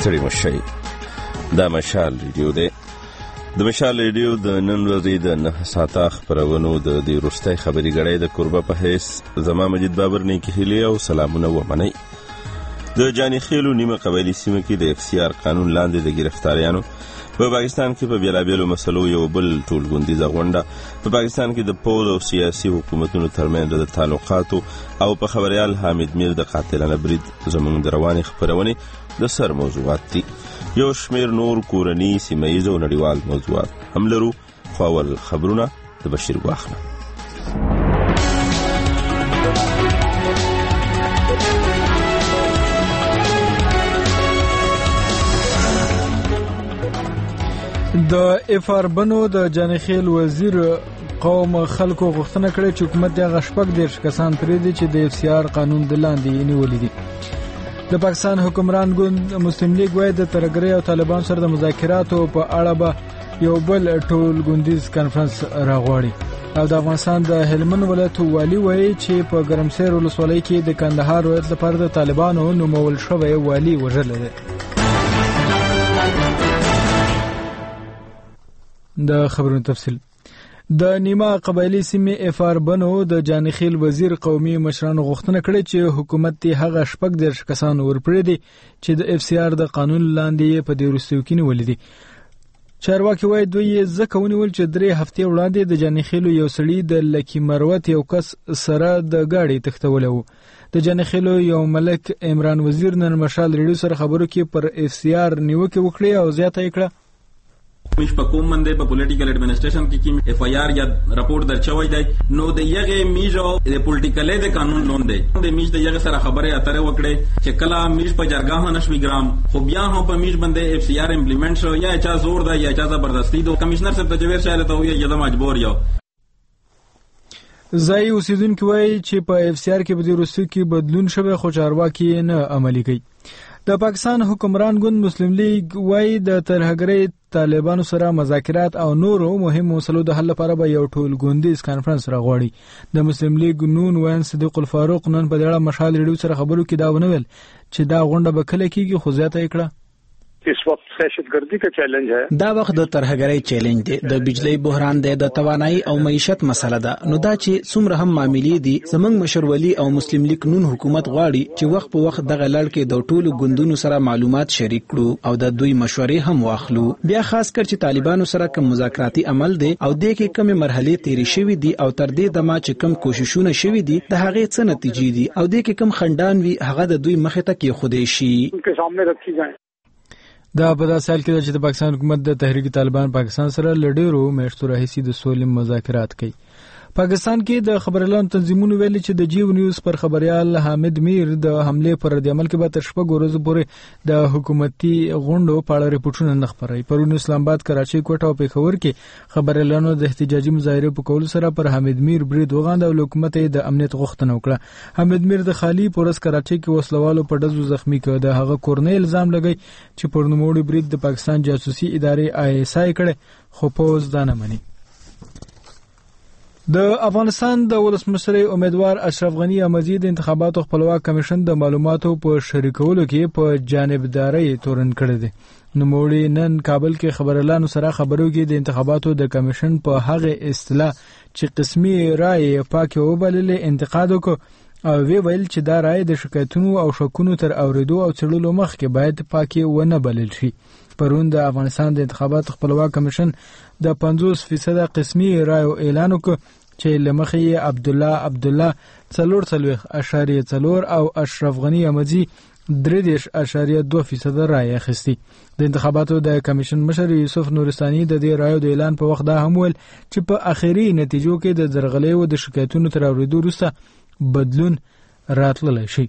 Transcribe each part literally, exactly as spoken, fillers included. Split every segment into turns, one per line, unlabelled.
ستړي مشئ. دا مشال ریډیو دی. د مشال ریډیو د نن ورځې د نه ساعته خپرونو د دې وروستۍ خبري غړې د کوربه په حیث زما مجید بابر نیکی هیلې او سلامونه ومنئ. د جاني خیلو نیمه قبایلي سیمه کې د اف سی آر قانون لاندې د گرفتاریانو په پاکستان کې په بیلابیلو مسلو یو بل ټولګوندیزه غونډه په پاکستان کې د پول او سیاسي حکومتونو ترمنځ د تعلقاتو او په خبريال حامد میر د قاتلانه برید زموږ د روانې خبرونې د سر موضوعات دي. یو شمیر نور کورنی سیمه‌ییز او نړیوال موضوعات هم لرو، خو اول خبرونه د بشیر واخله.
د اف آر بنو د جانخیل وزیر قوم خلکو غوښتنه کړې چې حکومت د غشپک دیرش کسان پرې دي چې د اف سی آر قانون د لاندې نیولې دي. د پاکستان حکمران ګوند مسلم لیگ وايي د ترګری او طالبان سره د مذاکراتو په اړه به یو بل ټول ګوندیز کانفرنس راغواړي. او د افغانستان د هلمند ولایت والی وايي چې په ګرمسیر ولسوالۍ کې د کندهار ولایت لپاره د طالبانو نومول شوی والی وژل دي. د خبرونو تفصیل. د نیمه قبایلی سیمې اف آر بنو د جانخیل وزیر قومي مشرانو غوښتنه کړې چې حکومت ته هغه شپږ دیرش کسان ورپرې دي چې د اف سی آر د قانون لاندې په دې وروستیو کې نیولې دي. چارواکي وايي دوی ځکه ونیول چې درې هفتې وړاندې د جانخیل یو سړي د لکی مروت یو کس سره د گاډي تختول وو. د جانخیل یو ملک عمران وزیر نن مشال ریډیو سره خبرو کې پر اف سی آر نیوکه وکړه او زیاته کړه
میش په کوم منده په پولیټیکل ایڈمنسټریشن کې کیم اف آی آر یا راپورټ درچوي دی نو د یغه میجو د پولیټیکل د قانون لون دی د میش د یغه سره خبره اتره وکړي چې کلا میش په جرګه نشوي ګرام خو بیا هم په میش باندې اف سی آر امپلیمنٹ شو یا چا زور دا یا چا زبردستی دو کمشنر صاحب ته جوړ شاله ته وي یا مجبور یو
زای اوسیدونکو وايي چې په اف سی آر کې په وروستیو کې بدلون شوه خو چارواکي نه عملي کوي. د پاکستان حکمران ګوند مسلم لیگ وايي د ترهګرۍ طالبانو سره مذاکرات او نورو مهم مسلو د حل لپاره به یو ټول ګوندیز کانفرنس راغواړي. د مسلم لیگ نون وین صدیق الفاروق نن په دغه مشال ریډیو سره خبرو کې دا ونویل چې دا غونډه به کله کېږي خو زیاته کړه
اس وقت دهشتګردي کا چیلنج ہے.
دا وخت د ترهګرۍ چیلنج دی، د بجلی بحران دی، د توانایي او معیشت مسله ده. نو دا چې څومره هم معاملې دي زمنګ مشرولی او مسلم لیگ نون حکومت غواړي چې وخت په وخت دغه لړ کې د ټولو ګوندونو سره معلومات شریک کړو او د دوی مشورې هم واخلو. بیا خاص کر چې طالبانو سره کوم مذاکراتي عمل دی او د کې کوم مرحله تیری شوې دي او تر دې دمه چې کوم کوششونه شوې دي د هغه څه نتیجې دي او د کې کوم خندان وي هغه د دوی مخه ته کې خودي شي
انکه سامنے رکھی جائیں.
دا په داسې حال کې چې د پاکستان حکومت د تحریک طالبان پاکستان سره لډیرو میاشتو راهیسې د سولې مذاکرات کوي. پاکستان کې د خبريالانو تنظیمونو ویلي چې د جیو نیوز پر خبريال حامد میر د حمله پر رد عمل کې به تر شپږ ورځې پورې د حکومتي غونډو په اړه ریپورتونه نه خبري. پرون اسلام آباد، کراچي، کوټه او پېښور کې خبريالانو د احتجاجي مظاهره په کول سره پر حامد میر برید وغاند او حکومت د امنیت غوښتنه وکړه. حامد میر د خالی پورس کراچي کې وسلوالو په ډزو زخمی کړ. د هغه کورنۍ الزام لګی چې پر نوموړي برید د پاکستان جاسوسي ادارې آی ایس آی کړه خو پوز دا نه مني. د افغانستان د ولسمشر امیدوار اشرف غنی احمدی د انتخاباتو خپلواک کمیشن د معلوماتو په شریکولو کې په جانبداري تورن کړی دی. نوموړي نن کابل کې خبريالانو سره خبرو کې د انتخاباتو د کمیشن په هغه اصطلاح چې قسمي رائے پاکه وبللې انتقاد وکړ او وی ویل چې دا رائے د شکایتونو او شکونو تر اوریدو او څېړلو مخکې باید پاکه ونه بلل شي. پرون د افغانستان د انتخاباتو خپلواک کمیشن د پنځوس فیصد قسمي رائے اعلان وکړ چې لمخې عبد الله عبد الله څلور څلويخ اشاریه څلور او اشرف غنی احمدی درې دیش اشاریه دوه فیصد رائے اخیستی. د انتخاباتو د کمیشن مشر یوسف نورستاني د دې رائے د اعلان په وخت دا هم ویل چې په اخیری نتیجو کې د درغلې او د شکایتونو تر اوریدو وروسته بدلون راتللی شي.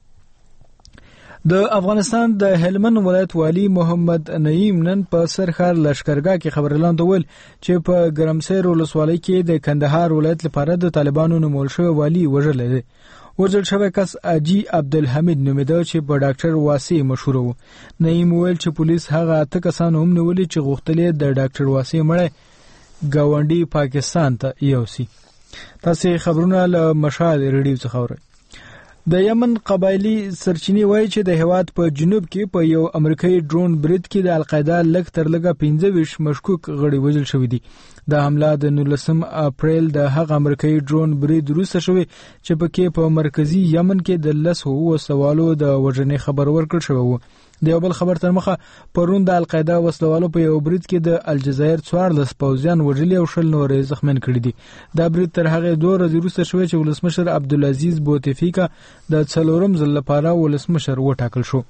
د افغانستان د هلمند ولایت والی محمد نعیم نن په سرخار لشکرګاه کې خبريالانو ته ویل چې په ګرمسیر ولسوالۍ کې د کندهار ولایت لپاره د طالبانو نومول شوی والی وژل دی. وژل شوی کس اجي عبدالحمید نومېده چې په ډاکټر واسي مشهور و. نعیم ویل چې پولیس هغه اته کسان هم نیولي چې غوښتل د ډاکټر واسي مړی ګاونډي پاکستان ته یوسي. تاسو خبرونه له مشال ریډیو څخه اورئ. د یمن قبایلی سرچینی وایي چې د هیواد په جنوب کې په یو امریکایي ډرون برید کې د القاعده لږ تر لږه پنځه ویشت مشکوک غړي وژل شوي دي. د حمله د نولسم اپریل د هغه امریکایي ډرون برید وروسته شوی چې پکې په مرکزی یمن کې د لسو وسوالو د وژنې خبر ورکړل شوی و. د یو بل خبر تر مخه پرون د القاعده وسلوالو په یو برید کې د الجزایر څوارلس پوځیان وژلي او شل نور زخمیان کړي دي. دا برید تر هغه دوه ورځې وروسته شوی چې ولسمشر عبدالعزیز بوتفیکا د څلورم ځل لپاره ولسمشر وټاکل شو.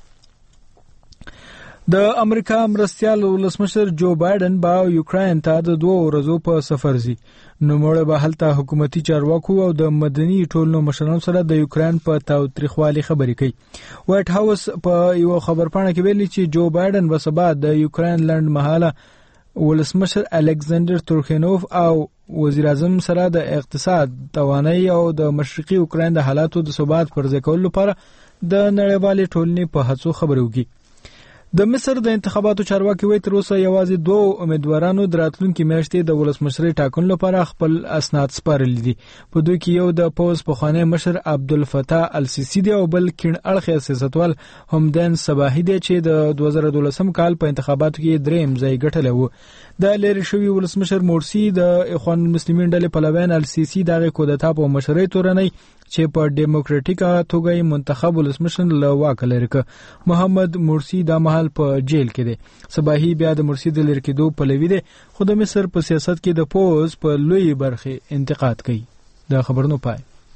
د امریکا مرستیال ولسمشر جو بایدن با یوکرين ته د دوه ورځو په سفر ځي. نو مړه به هلته حکومتي چارواکو او د مدني ټولنو مشرانو سره د یوکرين په تاوتریخوالي خبرې کوي. وایټ هاوس په یو خبرپاڼه کې ویلي چې جو بایدن به سبا د یوکرين لنډ مهاله ولسمشر الکساندر تورخینوف او وزیر اعظم سره د اقتصاد، توانایي او د مشرقي یوکرين د حالاتو د ثبات پر ځای کولو لپاره د نړیوالې ټولنې په هڅو خبرې وکړي. د مصر د انتخاباتو چارواکي وایي تر اوسه یوازې دوه امیدوارانو د راتلونکي میاشتې د ولسمشرۍ ټاکنو لپاره خپل اسناد سپارلي دي. په دوی کې یو د پوز پخوانی مشر عبدالفتاح السیسی دی او بل کیڼ اړخیز سیاستوال حمدان صباحي دی چې د دوه زره دولسم کال په انتخاباتو کې دریم ځای ګټلی و. د لری شوی ولسمشر مورسی د اخوان المسلمین ډلې پلویان السیسی دغه کودتا په مشرۍ تورنۍ چې په ډیموکراټیکه توګه منتخب ولسمشر له واک لري ک محمد مرسی د مهال په جیل کې دی. صباحي بیا د مرسی د لری کېدو پلوی دی خو د مصر په سیاست کې د پوز په لوی برخه انتقاد کوي. د خبرونو پای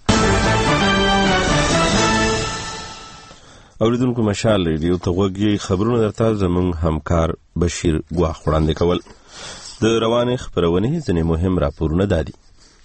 اوریدونکو مشال ریډیو ته وګورئ. خبرونه درته زموږ همکار بشیر ګواخ وړاندې کول. د روانې خبرونې ځینې مهم راپورونه دادي.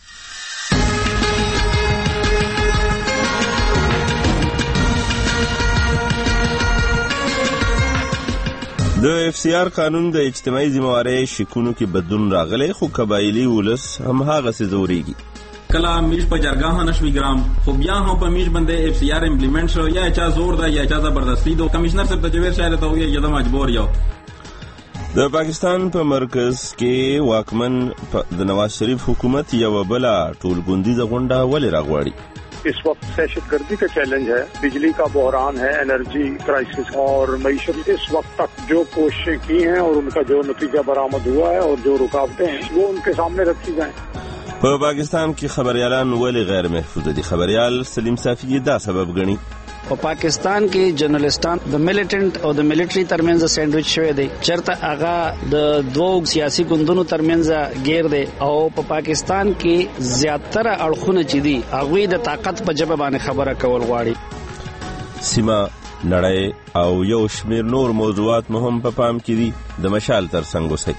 د اف سی آر قانون د اجتماعي ذمہوارۍ شکونو کې بدلون راغلی خو قبایلی ولس هم هغه څه زوريږي.
کلا میش په جرګه نشوي ګرام خو بیا هم په میش باندې اف سی آر امپلیمنٹ شو یا چا زور دا یا چا زبردستی دو. کمشنر صاحب د جویر شاعر ته وی یا مجبور یو.
د پاکستان په مرکز کې واکمن د نواز شریف حکومت یو بل ټولګوندیزه غونډه ولې راغواړي.
इस वक्त दहशतगर्दी का चैलेंज है, बिजली का बहरान है, एनर्जी क्राइसिस और मईशत. इस वक्त तक जो कोशिशें की हैं और उनका जो नतीजा बरामद हुआ है और जो रुकावटें हैं वो उनके सामने रखी जाएं.
په پاکستان کې خبريالان ولې غیر محفوظ دي؟ خبريال سلیم صافی دا سبب غني.
په پاکستان کې جرنالستان د میلیټنټ او د ملټری ترمنځ سینډویچ شوی دی. چرته هغه د دوه سیاسي ګوندونو ترمنځ غیر دی او په پاکستان کې زیاتره اړخونه چې دي هغه د طاقت په جبه باندې خبره کول غواړي. سیمه
نړۍ او یو شمیر نور موضوعات مهم په پام کې دي. د مشال تر څنګ اوسئ.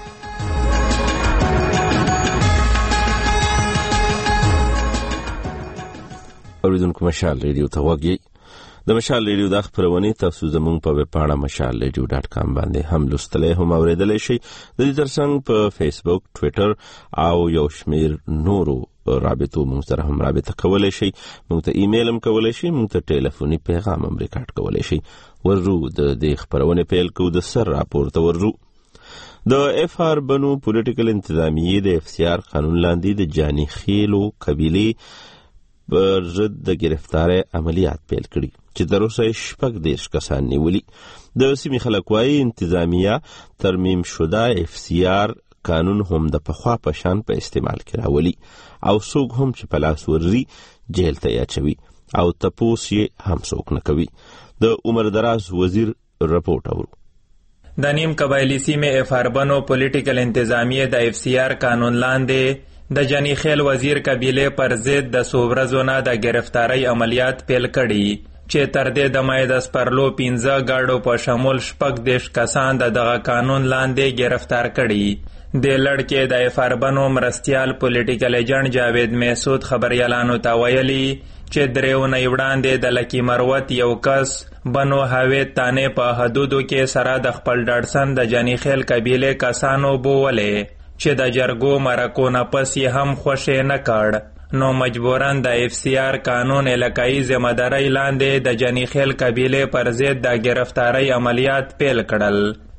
اوریدونکو مشال ریډیو ته وګورئ. د مشال ریډیو د خبرونه تاسو زموږ په ویب پاڼه مشال ریډیو ډاټ کام باندې هم لوستلی هم اوریدلی شئ. د دې ترڅنګ په فیسبوک، ټویټر او یو شمیر نورو رابطو موږ سره هم رابطه کولی شئ. موږ ته ایمیل هم کولی شئ. موږ ته ټلیفوني پیغام هم ریکارډ کولی شئ. ورځو د دې خبرونه پیل کوو. د سر راپور ته ورځو. د اف آر بنو پولیټیکل انتظامیې د اف سی آر قانون لاندې د جاني خیلو قبیلې پر ضد د گرفتاری عملیات پیل کړي چې تر اوسه شپږ دېرش کسان نیولي. د سیمې خلک وایي انتظامیه ترمیم شده اف سی آر قانون هم د پخوا په شان په استعمال کې راولي او څوک هم چې په لاس ورځي جیل ته یې اچوي او تپوس یې هم څوک نه کوي. د عمر دراز وزیر رپورټ اورو.
د نیم قبایلی سیمې اف آر بنو پولیټیکل انتظامیه د اف سی آر قانون لاندې د جنی خیل وزیر قبیله پر ضد د سوبرزو نه د گرفتاری عملیات پیل کړي چې تر دې د مای د سپرلو پنځه گاډو په شمول شپږ دیش کسان د دغه قانون لاندې گرفتار کړي. د لړکې د اف آر بنو مرستیال پولیټیکل ایجنټ جاوید محسود خبريالانو ته ویلي چې دریو نه وړاندې د لکی مروت یو کس بنو هاوید تانه په حدودو کې سره د خپل ډاډسن د جنی خیل قبیله کسانو بوولې چې د جرګو مرکو نه پس یې هم خوښې نه کړ نو مجبورن د اف سی آر قانون علاقائی ذمہداري لاندې د جنی خیل قبیله پر ضد د گرفتاری عملیات پیل کړل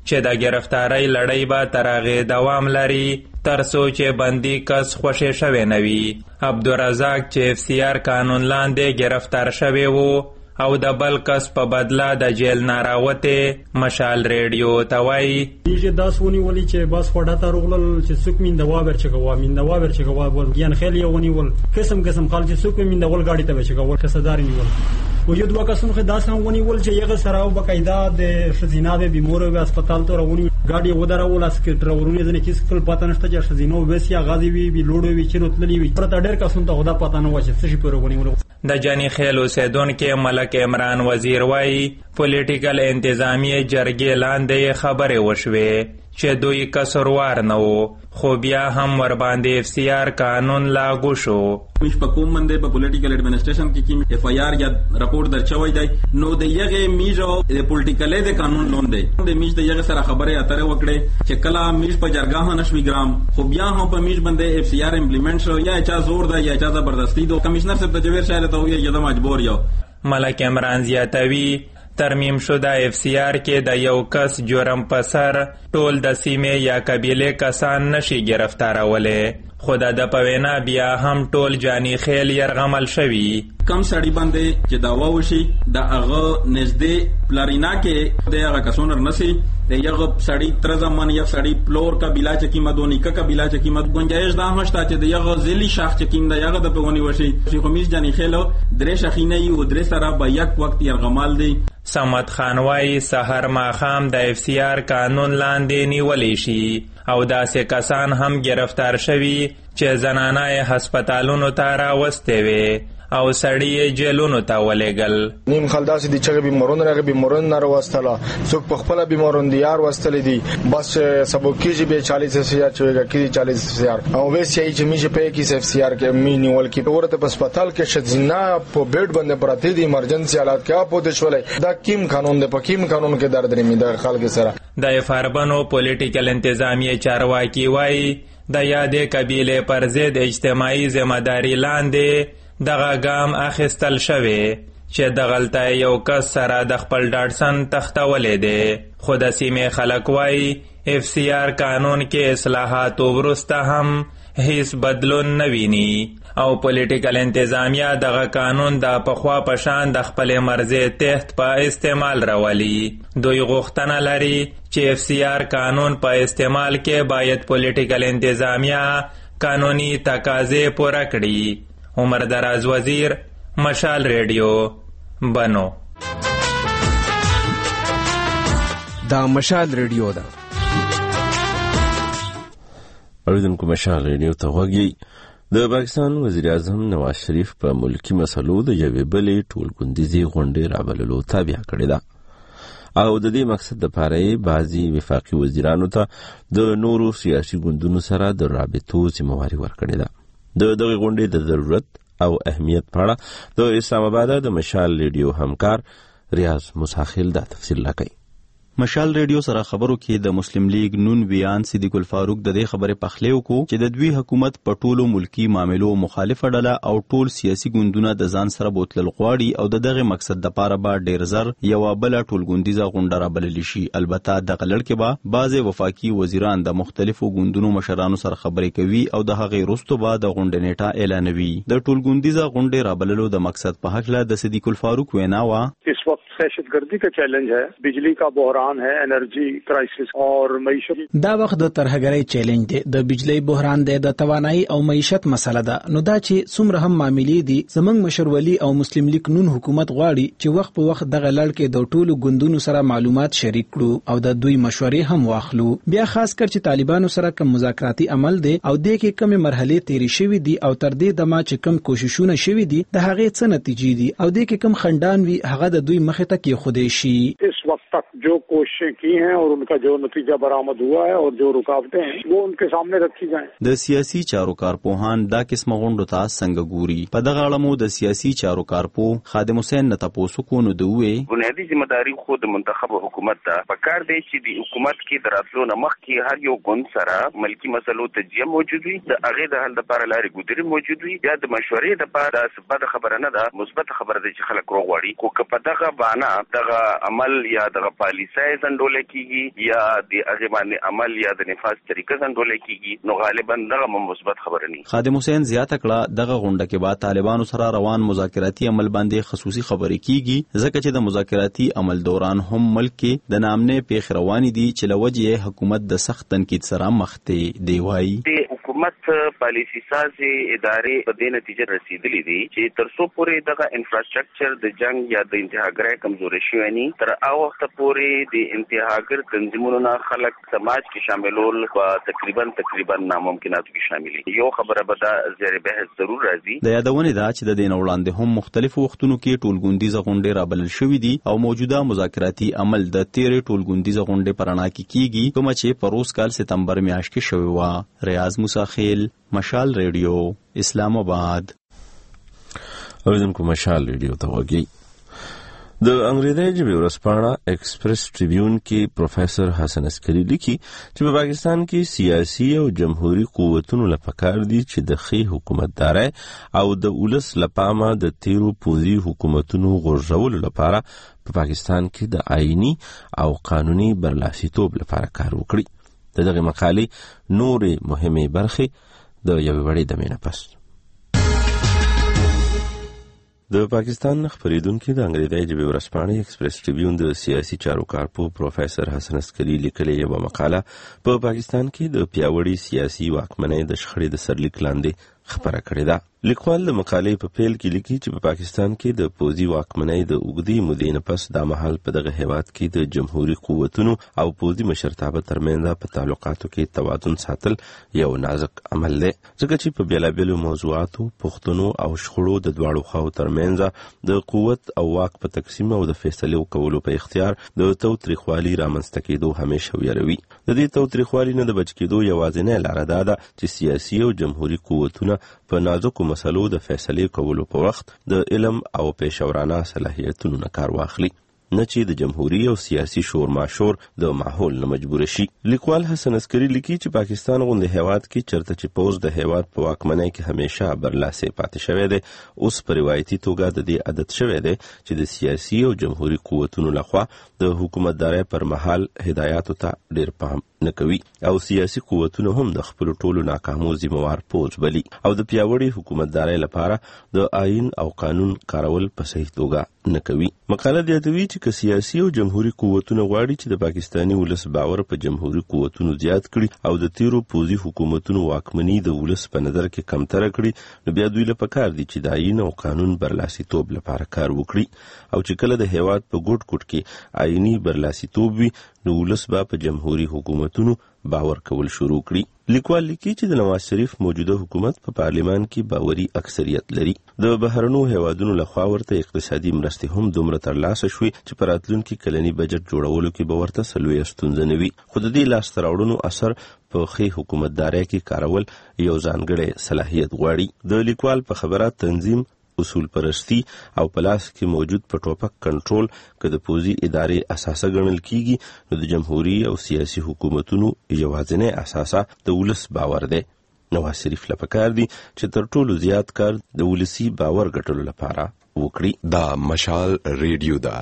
چې د گرفتاری لړۍ به تر هغې دوام لري تر څو چې بندي کس خوشې شوی نه وي. عبدالرزاق چې اف سی آر قانون لاندې گرفتار شوی و او د بل کس په بدله د جیل نه راوتې مشال ریډیو ته وایي
چې داس ونیولي چې بس خوډه ته راغلل چې څوک میندوا ورچګوا میندوا ورچګوا ول یان خیل یو ونیول قسم قسم خلک چې څوک میندول گاډي ته ورچګوا کسدار نیول و یو دوه کسان خو داس هم ونیول چې یغه سره او بقاعده د شزینه به بیمور او هسپتال ته راونی گاډي ودرول اس کې ډرورونه ځنه کیس خپل پاتہ نشته چې شزینه وبسیا غازی وی بي لوډو وی چې نوتللی وی پرته ډېر کسان ته خدا پاتہ نه و چې څه شي پر ونیول.
د جنی خیل اوسیدونکو ملک عمران وزیر وایي پولیټیکل انتظامیه جرګې لاندې خبرې وشوې چې دوی قصوروار نه وو خو بیا هم ورباندې اف سی آر قانون لاګو شو.
مش په کوم باندې په پولیټیکل ایڈمنسټریشن کې کې اف آی آر یا راپورټ درچوي دی نو د یغه میجو د پولیټیکل د قانون لون دی د میج د یغه سره خبره اتره وکړي چې کله میج په جرګه نشوي ګرام خو بیا هم په میج باندې اف سی آر امپلیمنٹ شو یا چا زور دی یا چا زبردستی دو کمشنر صاحب ته جویر شاله ته وي یا مجبور یو.
ملک عمران زیاتوي ترمیم شده اف سی آر کې د یو کس جرم په سر ټول د سیمې یا قبیلې کسان نشي گرفتارولې خو د په وینا بیا هم ټول جانی خیل یرغمل شوي.
کم سړی باندې چې داوا وشي د هغه نږدې پلارینا کې د هغه کسونر نسی د یغه سړی تر زمان یو سړی پلور قبیله چې قیمت ونی کا قبیله چې قیمت گنجائش دا همشته چې د یغه ذلی شاخ چې قیمت د یغه د پونی وشي چې خمیس جانی خیل درې شخینه یو درې سره به یک وخت یرغمال دی.
سمت خانوای سحر ماخام د اف سی آر قانون لاندې نیولې شي او داسې کسان هم گرفتار شوي چې زنانه هسپتالونو ته راوستې وي او سړی جیلونو ته ولېږل.
نیم خلداسې دي چې بیمارونه راغلي بیمارونه نه راوستله څوک په خپله بیمارون دي یار وستلی دي بس سبو کېږي بیا چالیس سیار چې کېږي چالیس سیار او ویس یې چې میشه په کې اف سی آر کې می نیول کې ورته په هسپتال کې شزینا په بیډ باندې پراته دي ایمرجنسي حالات کې اپو د شولې دا کیم قانون دی په کیم قانون کې درد لري د خلک سره.
د فاربنو پولیټیکل انتظامیه چارواکي وایي د یادې قبیلې پر ضد اجتماعي ذمہداري لاندې دغه ګام اخیستل شوی چې د غلطۍ یو کس سره د خپل ډاډسن تختولې دی خو د سیمې خلک وایي اف سی آر قانون کې اصلاحاتو وروسته هم هیڅ بدلون نه ویني او پولیټیکل انتظامیه دغه قانون د پخوا په شان د خپلې مرضۍ تحت په استعمال راولي. دوی غوښتنه لري چې اف سی آر قانون په استعمال کې باید پولیټیکل انتظامیه قانوني تقاضې پوره کړي. عمر دراز وزیر مشال ریډیو بنو.
دا مشال ریډیو ده
اوریدونکو مشال ریډیو ته غوږی. د پاکستان وزیر اعظم نواز شریف په ملکی مسلو د یوې بلې ټولګوندیزې غونډې رابللو تابع کړې ده او د دې مقصد لپاره یې بعضي وفاقي وزیرانو ته د نورو سیاسي ګوندونو سره د رابطو ذمہواري ورکړې ده. د دغه غونډې د ضرورت او اهمیت په اړه د اسلام آباد د مشال ریډیو همکار ریاض مساخیل دا تفصیل راکړي.
مشال ریډیو سره خبرو کې د مسلم لیگ نون ویان صدیق الفاروق د دې خبرې پخلیو کو چې د دوی حکومت په ټولو ملکی معاملو مخالفه ډله او ټول سیاسي ګوندونه د ځان سره بوتلل غواړي او د دغه مقصد د پاره به ډیر زر یو بل ټولګوندیزه غونډه را بلل شي. البته د غلړ کې به بعض وفاقي وزیران د مختلفو ګوندونو مشرانو سره خبرې کوي او د هغې وروسته به د غونډې نیټه اعلانوي. د ټولګوندیزه غونډې را بللو د مقصد په هکله د صدیق الفاروق وینا وا
اس وقت دہشتگردی کا چیلنج ہے, بجلی کا بحران ہے, انرجی کرائسس اور معیشت.
دا وخت د ترهګرۍ چیلنج دی, د بجلی بحران دی, د توانایي او معیشت مسله ده. نو دا چې څومره هم معاملې دي, زمنګ مشرولي او مسلم لیگ نون حکومت غواړي چې وخت په وخت دغه لړ کې د ټولو ګوندونو سره معلومات شریک کړو او د دوی مشورې هم واخلو. بیا خاص کر چې طالبانو سره کوم مذاکراتي عمل دی او د کې کوم مرحله تیری شوی دي او تر دې دمه چې کوم کوششونه شوی دي د هغې څه نتیجې دي او د کې کوم خندان وي هغه د دوی مخ ته کې خودي شي.
اس وقت تک جو کوششیں کی ہیں اور ان کا جو نتیجہ برآمد ہوا ہے اور جو رکاوٹیں ہیں وہ ان کے سامنے رکھی جائیں.
د سیاسي چارو کارپوهان دا قسمه غونډو ته څنګه ګوري. په دغه اړه مو د سیاسي چارو کارپو خادم حسین نه تاسو کو نو دوی
بنیادی ذمہ داری خود منتخب حکومت ته پکار دی چې د حکومت کې دراتلو نمخ کې هر یو ګوند سره ملکی مسلو تجزیه موجود وي, د هغه د حل لپاره لارې ګودري موجود وي, یا د مشورې لپاره مثبت خبره نه ده, مثبت خبره ده چې خلک روغ وړي. کو که په دغه باندې دغه عمل یا د دغه پالیسي زندول کیږي یا د هغه باندې عمل یا د نفاذ طریقه زندول کیږي نو غالبا دغه مثبت خبره نه.
خادم حسین زیاته کړه دغه غونډه کې بعد طالبانو سره روان مذاکراتي عمل باندې خصوصي خبرې کیږي ځکه چې د مذاکراتي عمل دوران هم ملک کې د نامنې پیښ روانې دي چې لوجه حکومت د سخت تنقید سره مخ ته دی وایي.
حکومت پالیسی سازي ادارې په دې نتیجه رسیدلې دي چې ترڅو پورې دغه انفراستراکچر د جنگ یا د انتهاګرۍ کمزوري شوی نه تر هغه وخت پورې د انتهاګر تنظیمونو نه خلک سماج کې شاملول په تقریبا تقریبا ناممکناتو کې شامل دي. یو خبره به دا زیر بحث ضرور راځي.
د یادونه ده چې د دین وړاندې هم مختلفو وختونو کې ټولګوندیزه غونډې رابلل شوې دي او موجوده مذاکراتي عمل د تیرې ټولګوندیزه غونډې پرانا کې کیږي کوم چې په روز کال ستمبر میاشت کې شوی و. ریاض موسی خیل، مشال ریډیو، اسلام آباد.
اوریدونکو مشال ریډیو ته وګورئ. د انګریزي ژبې ورځپاڼه ایکسپریس ټریبیون کې پروفیسور حسن عسکری لیکي چې په پاکستان کې سیاسي او جمهوریت قوتونو لپاره دي چې د خې حکومتداري او د ولس لپاره د تیرو پوزي حکومتونو غورځولو لپاره په پاکستان کې د آئینی او قانوني برلاسیتوب لپاره کار وکړي. د دغه مقالې نورې مهمه برخې د یوې وړې دمې نه پس. د پاکستان خبریدونکو د انګریزي ژبې ورځپاڼې ایکسپریس ټریبیون د سیاسي چارو کارپو پروفیسور حسن عسکری لیکلې یوه مقاله په پاکستان کې د پیاوړي سیاسي واکمنۍ د شخړې د سرلیک لاندې خبره کړې ده. لیکوال د مقالې په پیل کې لیکي چې په پاکستان کې د پوزي واکمنۍ د اوږدې مودې نه پس دا مهال په دغه هیواد کې د جمهوریت قوتونو او پوزي مشرتابه ترمنځ په تعلقاتو کې توازن ساتل یو نازک عمل دی ځکه چې په بیلابیلو موضوعاتو پوښتنو او شخړو د دواړو خواو ترمنځ د قوت او واک په تقسیم او د فیصلو کولو په اختیار د تاوتریخوالي رامنځته کېدو همیشه ویروي. د دې تاوتریخوالي نه د بچ کېدو یوازینۍ لاره دا ده چې سیاسي او جمهوریت قوتونه په نازکو مسلو د فیصلې کولو په وخت د علم او پیشورانه صلاحیتونو نه کار واخلي نه چې د جمهوریت او سیاسي شور ماشور د ماحول نه مجبور شي. لیکوال حسن عسکری لیکي چې پاکستان غونډه هیواد کې چرته چې پوز د هیواد په واکمنۍ کې همیشه برلاسه پاتې شوی دی اوس په روایتي توګه د دې عادت شوی دی چې د سیاسي او جمهوریت قوتونو لخوا د حکومتدارۍ پر مهال هدایاتو ته ډیر پام نه کوي او سیاسي قوتونه هم د خپل ټولو ناکامو ذمہوار پوز بلی او د پیاوړي حکومتدارۍ لپاره د آئین او قانون کارول په صحیح توګه نه کوي. مقاله زیاتوي چې که سیاسي او جمهوریت قوتونه غواړي چې د پاکستاني ولس باور په جمهوریت قوتونو زیات کړي او د تیرو پوزي حکومتونو واکمني د ولس په نظر کې کمتر کړي نو بیا دوی له پکار دي چې د آئین او قانون برلاسیتوب لپاره کار وکړي او چې کله د هیواد په ګوټ ګوټ کې آئینی برلاسیتوب وي نو ولس به په جمهوریت حکومتونو باور کول شروع کړي. لیکوال لیکي چې د نواز شریف موجوده حکومت په پارلیمان کې باوري اکثریت لري. د بهرنو هیوادونو لخوا ورته اقتصادي مرستې هم دومره ترلاسه شوې چې په راتلونکي کلني بجټ جوړولو کې به ورته څلوېښت ستونزه نه وي. خو د دې لاسته راوړنو اثر په ښې حکومتدارۍ کې کارول یو ځانګړی صلاحیت غواړي. د لیکوال په خبره تنظیم اصول پرستی او پلاس کې موجود په ټوپک کنټرول که د پوزي ادارې اساسه ګڼل کیږي نو د جمهوریت او سیاسي حکومتونو یوازینی اساسه د ولس باور دی. نواز شریف له پکار دی چې تر ټولو زیات کار د ولسی باور ګټلو لپاره وکړي.
دا مشال ریډیو دا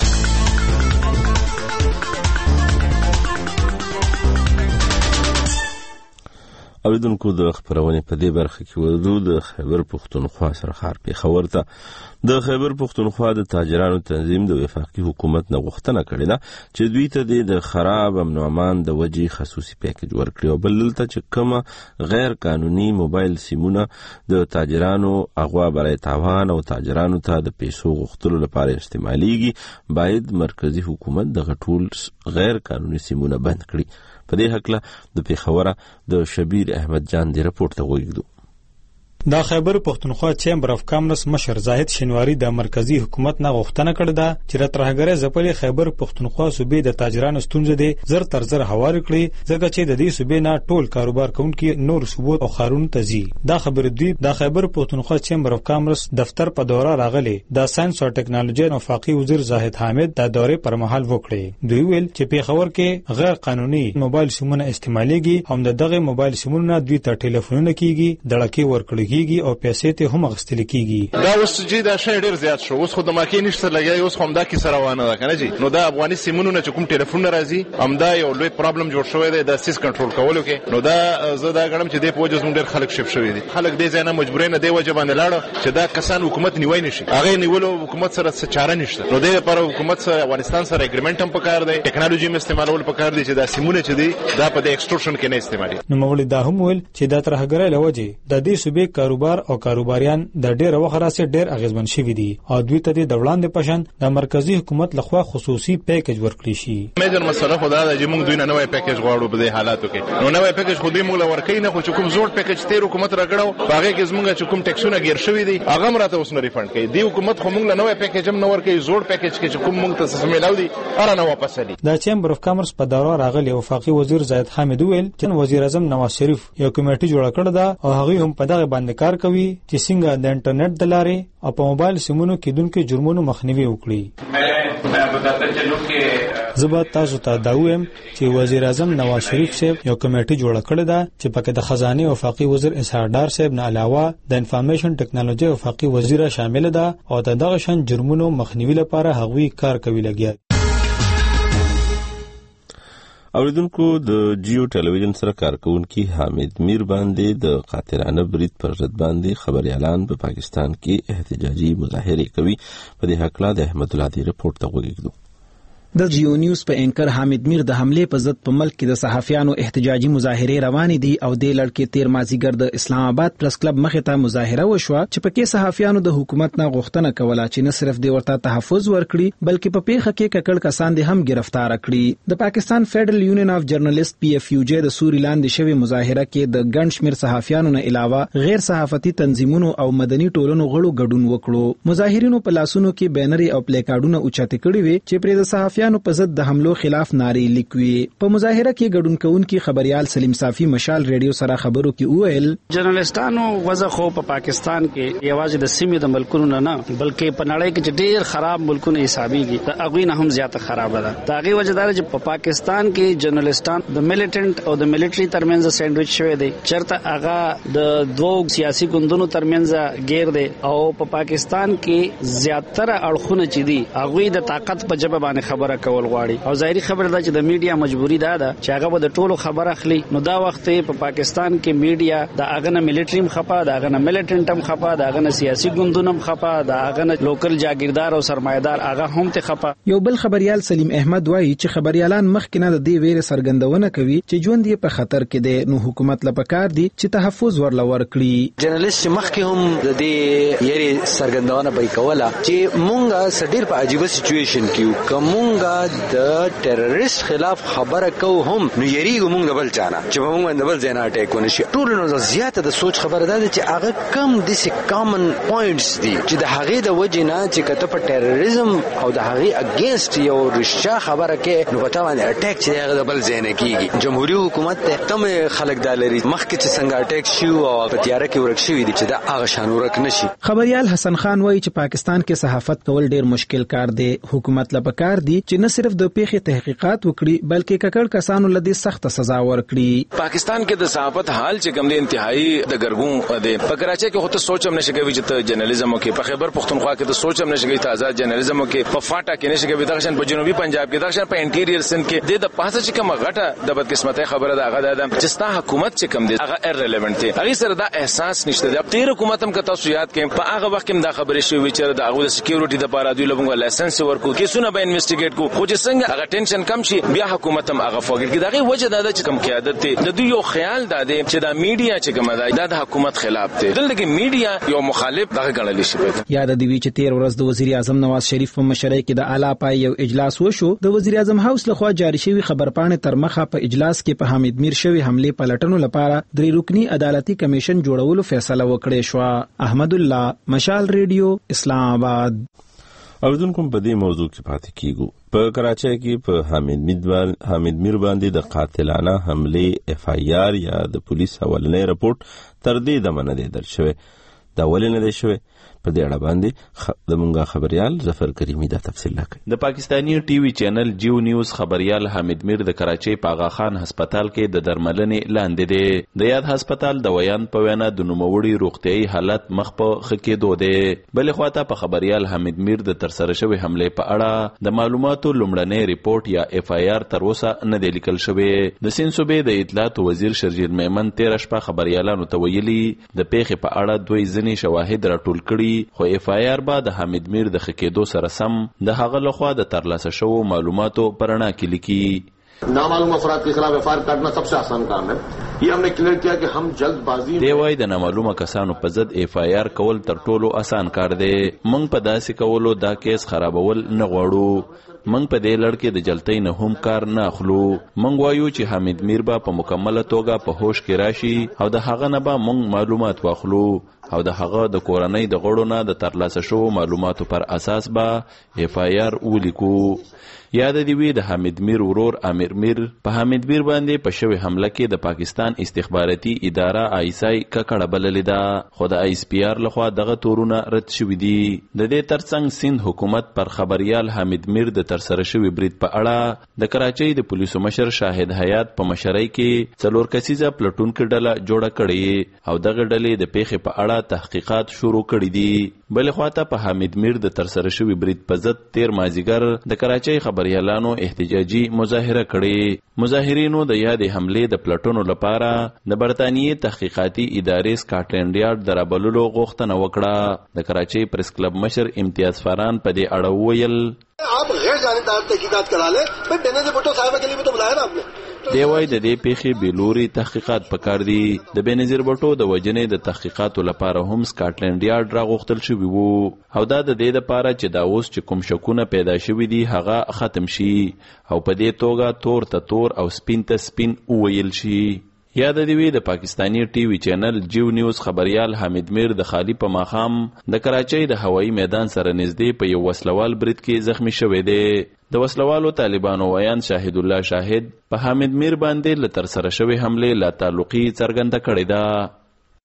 اوریدونکو د خبرونې په دې برخه کې ورو د خیبر پښتونخوا سرخار پیښور ته د خیبر پښتونخوا د تاجرانو تنظیم د وفاقي حکومت نه غوښتنه کړې ده چې دوی ته د خراب امن او امان د وجې خصوصي پیکج ورکړي او بل دلته چې کومه غیر قانوني موبایل سیمونه د تاجرانو اغوا برای تاوان او تاجرانو ته د پیسو غوښتلو لپاره استعماليږي باید مرکزی حکومت د غټول غیر قانوني سیمونه بند کړي. په دې حق د پیښور د شبیر احمد جان دی رپورت ته وګورئ.
دا خیبر پښتونخوا چیمبر اف کامرس مشر زاهد شینواری د مرکزی حکومت نه غوښتنه کړې ده چې د ترهګرۍ ځپلې خیبر پښتونخوا صوبې د تاجرانو ستونزې دي زر تر زر هوار کړي ځکه چې د دې صوبې نه ټول کاروبار کوونکي نور صوبو او خارونو ته ځي. دا خبر دی د خیبر پښتونخوا چیمبر اف کامرس دفتر په دوره راغلي د ساينس او ټکنالوژي وفاقي وزیر زاهد حامد د دورې پر مهال وکړي. دوی ویل چې پیښور کې غیر قانوني موبایل سیمونه استعماليږي هم دغه موبایل سیمونه دوی ته ټلیفونونه کیږي دړکې ورکړي کیږي او پیسې ته هم اخیستل کیږي.
دا اوس چې دا شی ډیر زیات شو، اوس خو د ماکې نشته لګي، اوس هم دا کیسه روانه ده کنه جی. نو دا افغاني سیمونو چې کوم ټلیفون راځي همدا یو لوی پرابلم جوړ شوی دی د سیس کنټرول کولو کې. نو دا زه دا غواړم چې د پوجز موږ ډیر خلک شپ شوی دي، خلک دې ځای نه مجبورې نه دی وجه باندې لاړ چې دا کسان حکومت نیوي نشي، هغه نیولو حکومت سره څه چاره نشته. نو دې لپاره حکومت سره افغانستان سره اګریمنټ هم پکار دی، ټکنالوژي هم استعمالول پکار دی چې دا سیمونه چې دي دا په د ایکسټورشن کې نه استعمالي.
نو مولوی دا هم ویل چې دا ترهګرۍ لوجه د دې صوبې کاروبار او کاروباریان د ډېر وخت راځي ډېر اغیزمن شوي دي او دوی ته د وړاندې پشن د مرکزی حکومت لخوا خصوصي پیکیج ورکړي شي.
میجر مسله خدا د جمهور دوی نه نوې پیکیج غواړو په دې حالاتو کې. نو نوې پیکیج خو دوی موږ ورکړي نه، خو چې کوم زوړ پیکیج تیر حکومت راکړو هغه کې زمونږ چې کوم ټیکسونه غیر شوی دي هغه مراته اوس نه ریفند کوي. دی حکومت خو موږ نوې پیکیج هم نه ورکړي، زوړ پیکیج کې چې کوم موږ ته څه ملاو دي هر نه واپس دي. د چیمبر اف کامرس په دوران راغلی وفاقي وزیر زاید حامد ویل چې وزیر اعظم نواز شریف یو کمیټه جوړه کړې ده او هغه هم په دغه باندې کار کوي چې څنګه د انټرنیټ د لارې او په موبایل سیمونو کې دونکو جرمونو مخنیوي وکړي. زبا تاسو ته دا وایم چې وزیر اعظم نواز شریف صاحب یو کمیټه جوړه کړې ده چې پکې د خزانه وفاقي وزیر اسحاق ډار صاحب نه علاوه د انفارمیشن ټیکنالوژي وفاقي وزیر شامل ده او د دغه شان جرمونو مخنیوي لپاره هغوی کار کوي لګیا.
اوریدونکو د جیو ټلویزیون سره کارکونکي حامد میر باندې د قاتلانه برید پر ضد باندې خبريالان په پاکستان کې احتجاجي مظاهره کوي. په دې حق لا د احمد الله دی رپورت ته وګورئ.
د جیو نیوز په انکر حامد میر د حمله په ضد په ملک کې د صحافیانو احتجاجي مظاهره روانې دي او د لړکې تیر مازیګر د اسلام آباد پریس کلب مخې ته مظاهره وشوه چې پکې صحافیانو د حکومت نه غوښتنه کوله چې نه صرف د ورته تحفظ ورکړي بلکې په پیښه کې ککړ کسان دي هم گرفتار کړي. د پاکستان فدرل یونین اف جرنالست پی اف یو جی د سوري لاندې شوی مظاهره کې د ګڼ شمېر صحافیانو نه علاوه غیر صحافتي تنظیمونو او مدني ټولنو غړو ګډون وکړو. مظاهرینو په لاسونو کې بینر او پلیکارډونه اوچته کړي وي چې پر د صحافیانو په ضد د حملو خلاف نارې لیکوي. په مظاهره کې ګډون کوونکي خبريال سلیم صافي مشال ریډیو سره خبرو کې وویل
جرنالستانو وضع خو په پاکستان کې یوازې د سیمې د ملکونو نه نه بلکې په نړۍ کې ډېر خراب ملکونه حسابيږي، د هغوی نه هم زیاته خراب ده. د هغې وجه دا چې په پاکستان کې جرنالستان د میلیټنټ او د ملټري ترمنځ سینډویچ شوی دی، چرته هغه د دوه سیاسي ګوندونو ترمنځ غیر دی او په پاکستان کې زیاتره اړخونه چې دي هغوی د طاقت په جبه باندې خبره کول غواړي او ظاهري خبره ده چې د میډیا مجبوری ده چې هغه به د ټولو خبر اخلي. نو دا وخت په پاکستان کې میډیا د هغه نه ملټري خپه، د هغه نه ملیټنټ هم خپه، د هغه نه سیاسي ګوندونه هم خپه، د هغه نه لوکل جاگیردار او سرمایدار هغه هم ته خپه.
یو بل خبريال سلیم احمد وایي چې خبريالان مخکې نه د دې ویره سرګندونه کوي چې ژوند یې په خطر کې دی، نو حکومت لپاره دی چې تحفظ ورلور کړي.
جرنالست مخکې هم د دې یری سرګندونه به کوله چې مونږه سډیر په عجیب سچويشن کې کومونګه د ټیرریست خلاف خبره کو هم نو یریګو مونږ د بل چانه چې مونږ د بل ځای اٹیک ونشي. ټول نو زیاته د سوچ خبره ده چې هغه کم د سي کامن پوینټس دي چې د هغه د وجې نه چې کته په ټیرریزم او د هغه اگینست یو رښتیا خبره کې نو پتا باندې اٹیک چې هغه د بل ځای نه کیږي. جمهوریت حکومت ته کم خلک د لري مخکې چې څنګه اٹیک شو او په تیار کې ورک شوی دي چې دا هغه شان ورک نشي.
خبريال حسن خان وایي چې پاکستان کې صحافت کول ډیر مشکل کار دی. حکومت لپاره کار دی چې نه صرف د پیښې تحقیقات وکړي بلکې ککړ کسانو لدی سخت سزا ورکړي.
پاکستان کې د صحافت حال چې کوم دی انتهایی د ګرګون دی. په کراچۍ کې هوته سوچ هم نشي کوي چې ته جرنالیزم کې، په خیبر پختونخوا کې ته سوچ هم نشي کوي ته آزاد جرنالیزم کې، په فاټا کې نشي کوي، دغه شان په جنوبي پنجاب کې، دغه شان په انټیریئر سند کې د پاسه چې کوم غټه د بدقسمتۍ خبره ده هغه ده چې ستا حکومت چې کوم دی هغه ایرریلیونټ دی. هغه سره دا احساس نشته دی. تیر حکومت هم کته سویات کې په هغه وخت کې دا خبره شوی چې د هغه د سکیورټي د پاره دوی لږه لایسنس ورکو کیسونه به انویسټیګیټ کو، خو چې څنګه هغه ټینشن کم شي بیا حکومت هم هغه فوګر کې دغه وجه دا چې کوم قیادت دی د دوی یو خیال دا دی چې دا میډیا چې کوم دا د حکومت خلاف دی. دلته کې میډیا یو مخالف دغه ګڼل شي.
یاد دی چې تیر ورځ د وزیر اعظم نواز شریف په مشرۍ کې د اعلی پای یو اجلاس وشو. د وزیر اعظم هاوس لخوا جاری شوی خبرپاڼه تر مخه په اجلاس کې په حامد میر شوی حمله پلټنو لپاره درې رکنی عدالتي کمیشن جوړولو فیصله وکړه شو. احمد الله مشال ریډیو اسلام آباد.
اوریدونکو په دې موضوع کې پاتې کیږو. په کراچۍ کې په حامد میر حامد میر باندې د قاتلانه حمله اف آی آر یا د پولیس اولنې رپورت تر دې دمه نه دی درج شوی. دا ولې نه دی شوی؟ په دې اړه باندې د مونږه خبريال ظفر کریمی دا تفصیل لکه
د پاکستانی ټي وي چینل جیو نیوز خبريال حمید میر د کراچۍ په آغا خان هسپتال کې د درملنې لاندې دی. د یاد هسپتال د ویان په وینا د نوموړي روغتيایي حالت مخ په خکېدو دی. بلې خواته په خبريال حمید میر د ترسره شوی حمله په اړه د معلوماتو لومړنی ریپورت یا اف آی آر تر اوسه نه دی لیکل شوی. د سین صوبې د اطلاعات وزیر شرجیل میمن تیر شپه خبريالانو ته ویلي د پیښې په اړه دوی ځینې شواهد راټول کړي، خو اف آی آر به د حمید میر د خکېدو سره سم د هغه لخوا د ترلاسه شوو معلوماتو پر رڼا کې لیکي.
نامعلوم افراد کے خلاف ایف آئی آر کاٹنا سب سے آسان کام ہے. یہ ہم نے کلیئر کیا کہ ہم جلد بازی
دی وای د نامعلومه کسانو په ضد ایف آی آر کول تر ټولو آسان کار دی. موږ په داسې کولو دا کیس خرابول نه غواړو. موږ په دې لړ کې د جلتۍ نه هم کار نه اخلو. موږ وایو چې حمید میر به په مکمله توګه په هوش کې راشي او د هغه نه به موږ معلومات واخلو او د هغه د کورنۍ د غړو نه د ترلاسه شوو معلوماتو پر اساس به ایف آی آر ولیکو. یاد دی وی د حمید میر ورور امیر میر په حمید میر باندې په شوی حمله کې د پاکستان استخباراتي اداره آی اس آی ککړه بللې ده، خو د آی اس پی آر لخوا دغه تورونه رد شوي دي. د دې ترڅنګ سند حکومت پر خبريال حمید میر د ترسره شوی برید په اړه د کراچۍ د پولیسو مشر شاهد حیات په مشرۍ کې څلور کسیزه پلټون کې ډله جوړه کړې او دغه ډلې د پیښې په اړه تحقیقات شروع کړي دي. بلې خواته په حمید میر د ترسره شوی برید په ضد تیر مازیګر د کراچۍ خبريالانو احتجاجي مظاهره کړې. مظاهرینو د یادې حملې د پلټونو لپاره د برتانیې تحقیقاتي ادارې سکاټلند یارډ د رابللو غوښتنه وکړه. د کراچۍ پریس کلب مشر امتیاز فاران په دې اړه وویل
آپ غیر جانبدار تحقیقات کرا لیں. بھائی بینظیر بھٹو صاحبہ کے لیے بھی تو بلایا نا آپ نے.
دی وای د دې پیښې بیلوري تحقیقات پکار دي. د بینظیر بھټو د وجنې د تحقیقاتو لپاره هم سکاټلند یارډ راغوښتل شوی وو او دا د دې لپاره چې دا اوس چې کوم شکونه پیدا شوي دي هغه ختم شي او په دې توګه تور ته تور او سپین ته سپین وویل شي. یاد دی وی د پاکستانی ټي وي چینل جیو نیوز خبريال حمید میر د خالی په ماخام د کراچۍ د هوایي میدان سره نږدې په یو وسلوال برید کې زخمی شوی دی. د وسلوالو طالبانو ویان شاهد الله شاهد په حمید میر باندې له ترسره شوی حمله لا تعلقي څرګنده کړې ده.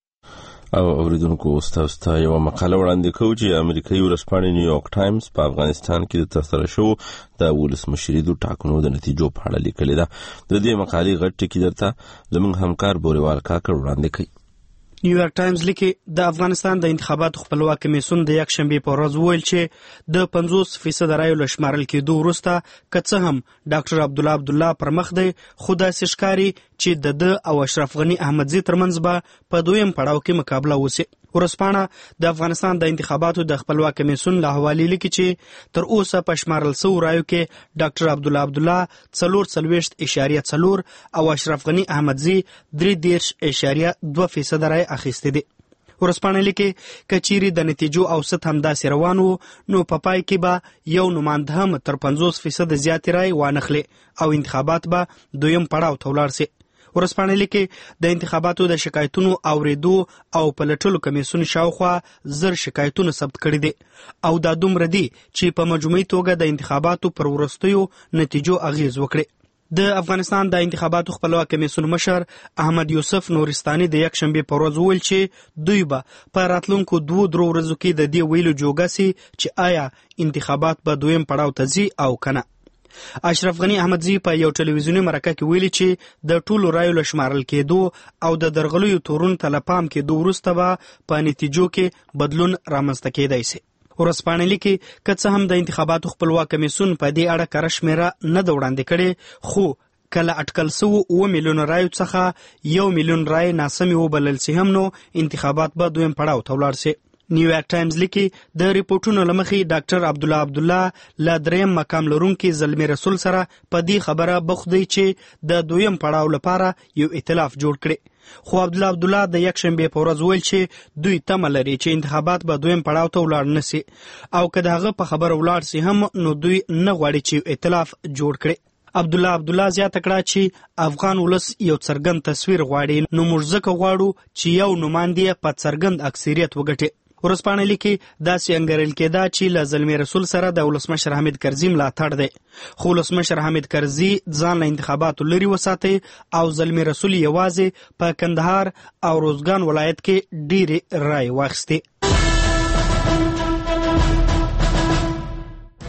او اوریدونکو تاسو ته یو مقاله وړاندې کوو چې امریکایي ورځپاڼې نیویارک ټایمز په افغانستان کې د ترسره شوو د ولسمشریدو ټاکنو د نتیجو په اړه لیکلې ده. د دې مقالې غټ ټکی درته زموږ همکار بوریوال کاکړ وړاندې کوي.
نیویارک ټایمز لیکي د افغانستان د انتخاباتو خپلواک کمیسیون د یک شنبه په ورځ وویل چې د پنځوس فیصد رایو له شمارل کېدو وروسته که څه هم ډاکټر عبدالله عبدالله پر مخ دی، خو داسې ښکاري چې د ده او اشرف غني احمدزي ترمنځ به په دویم پړاو کې مقابله وسي. ورځپاڼه د افغانستان د انتخاباتو د خپلواک کمیسیون له حوالې لیکي چې تر اوسه په شمارل سوو رایو کې ډاکټر عبدالله عبدالله څلور څلوېښت اشاریه څلور او اشرف غني احمدزي درې دېرش اشاریه دوه فیصد رای اخیستې دي. ورځپاڼه لیکي که چیرې د نتیجو اوسط همداسې روان و نو په پای کې به یو نماینده هم تر پنځوس فیصد زیاتې رای وانخلي او انتخابات به دویم پړاو ته ولاړ سي. ورځپاڼه لیکي د انتخاباتو د شکایتونو اوریدو او پلټلو کمیسیون شاوخوا زر شکایتونه ثبت کړي دي او دا دومره دي چې په مجموعي توګه د انتخاباتو پر وروستیو نتیجو اغیز وکړي. د افغانستان د انتخاباتو خپلواک کمیسیون مشر احمد یوسف نورستاني د یک شنبه په ورځ وویل چې دوی به په راتلونکو دوو درو ورځو کې د دې ویلو جوګه سي چې آیا انتخابات به دویم پړاو ته ځي او کنه. اشرف غني احمدزي په یو ټلویزیوني مرکه کې ویلي چې د ټولو رایو له شمارل کېدو او د درغلیو تورونو ته له پام کېدو وروسته به په نتیجو کې بدلون رامنځته کېدای سي. ورځپاڼه لیکي که څه هم د انتخاباتو خپلواک کمیسیون په دې اړه کره شمېره نه ده وړاندې کړې، خو کله اټکل سوو اوه میلیونه رایو څخه یو میلیون رای ناسمې وبلل سي هم نو انتخابات به دویم پړاو ته ولاړ سي. نیویارک ټایمز لیکي د ریپورټونو له مخې ډاکټر عبدالله عبدالله له دریم مقام لرونکي زلمي رسول سره په دې خبره بوخت دی چې د دویم پړاو لپاره یو ائتلاف جوړ کړي. خو عبدالله عبدالله د یک شنبه په ورځ ویل چې دوی تمه لري چې انتخابات به دویم پړاو ته ولاړ نه سي او که د هغه په خبره ولاړ سي هم نو دوی نه غواړي چې ائتلاف جوړ کړي. عبدالله عبدالله زیاته کړه چې افغان ولس یو څرګند تصویر غواړي، نو موږ ځکه غواړو چې یو نماینده په څرګند اکثریت وګټي. ورځپاڼه لیکي داسې انګیرل کېده چې له زلمي رسول سره د ولسمشر حامد کرزي ملاتړ دی، خو ولسمشر حامد کرزي ځان له انتخاباتو لرې وساتي او زلمي رسول یوازې په کندهار او روزګان ولایت کې ډېرې رایې واخیستې.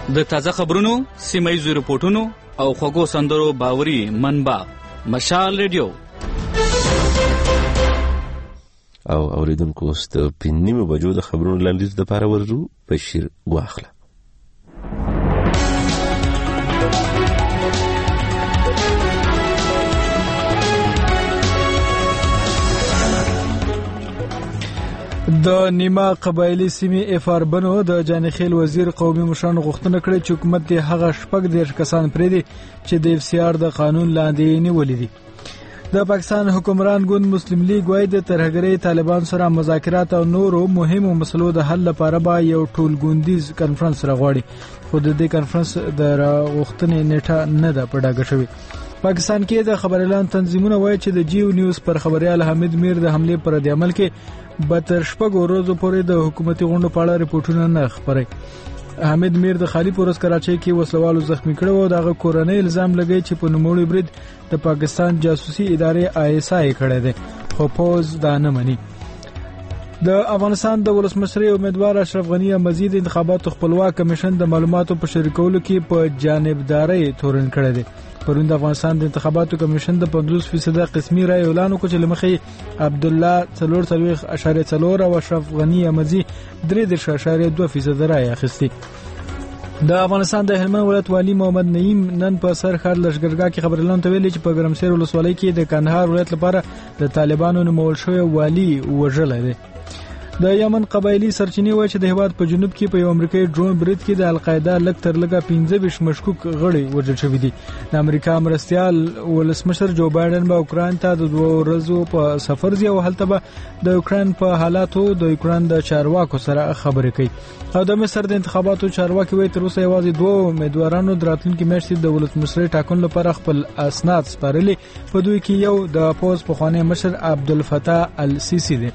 د تازه خبرونو، سیمه ییزو رپورټونو او خوږو سندرو باوري منبع مشال ریډیو.
او اوریدونکو اوس د پنځمو بجو د خبرونو لنډیز د پاره ورجو بشیر واخله.
د نیمه قبایلی سیمې افاربنو د جانخیل وزیر قومي مشرانو غوښتنه کړې چې حکومت د هغه شپږ دیرش کسان پرېږدي چې د اف سی آر د قانون لاندې نیولې دي. د پاکستان حکمران ګوند مسلم لیگ وايي د ترهګرۍ طالبان سره مذاکرات او نورو مهمو مسلو د حل لپاره به یو ټولګوندیز کانفرنس راغواړي، خو د دې کانفرنس د راغوښتنې نیټه نه ده په ډاګه شوې. پاکستان کې د خبريالان تنظیمونه وایي چې د جیو نیوز پر خبريال حمید میر د حمله پر د عمل کې به تر شپږو ورځو پورې د حکومتي غونډو په اړه رپورټونه نه خبري. حمید میر د خالی پورس کراچۍ کې وسلوالو زخمی کړو او دغه کورنۍ الزام لګی چې په نوموړي برید د پاکستان جاسوسي ادارې آی اس آی کړی دی، خو پوز دا نه مني. د افغانستان د ولسمشرۍ امیدوار اشرف غنی مزید انتخاباتو خپلواک کمیشن د معلوماتو په شریکولو کې په جانبداري تورن کړی دی. پرون د افغانستان د انتخاباتو کمیشن د پنځوس فیصد قسمي رای اعلان وکړ چې لمخې عبد الله څلور څلوېښت اشاریه څلور او اشرف غنی مزید درې دېرش اشاریه دوه فیصد رای اخیستي. د افغانستان د هلمند ولایت والی محمد نعیم نن په سرخار لشکرګاه کې خبريالانو ته ویلي چې په ګرمسیر ولسوالۍ کې د کندهار ولایت لپاره د طالبانو نومول شوی والی وژل دی. د یمن قبایلی سرچینې وایي چې د هیواد په جنوب کې په یو امریکایي ډرون برید کې د القاعده لږ تر لږه پنځه ویشت مشکوک غړي وژل شوي دي. د امریکا مرستیال ولسمشر جو بایدن به اوکراین ته د دوه ورځو په سفر ځي او هلته به د اوکراین په حالاتو د اوکراین د چارواکو سره خبرې کوي. او د مصر د انتخاباتو چارواکي وایي تر اوسه یوازې دوه امیدوارانو د راتلونکي میاشتې د ولسمشرۍ ټاکنو لپاره خپل اسناد سپارلي، په دوی کې یو د پوز پخوانی مشر عبدالفتاح السیسی دی.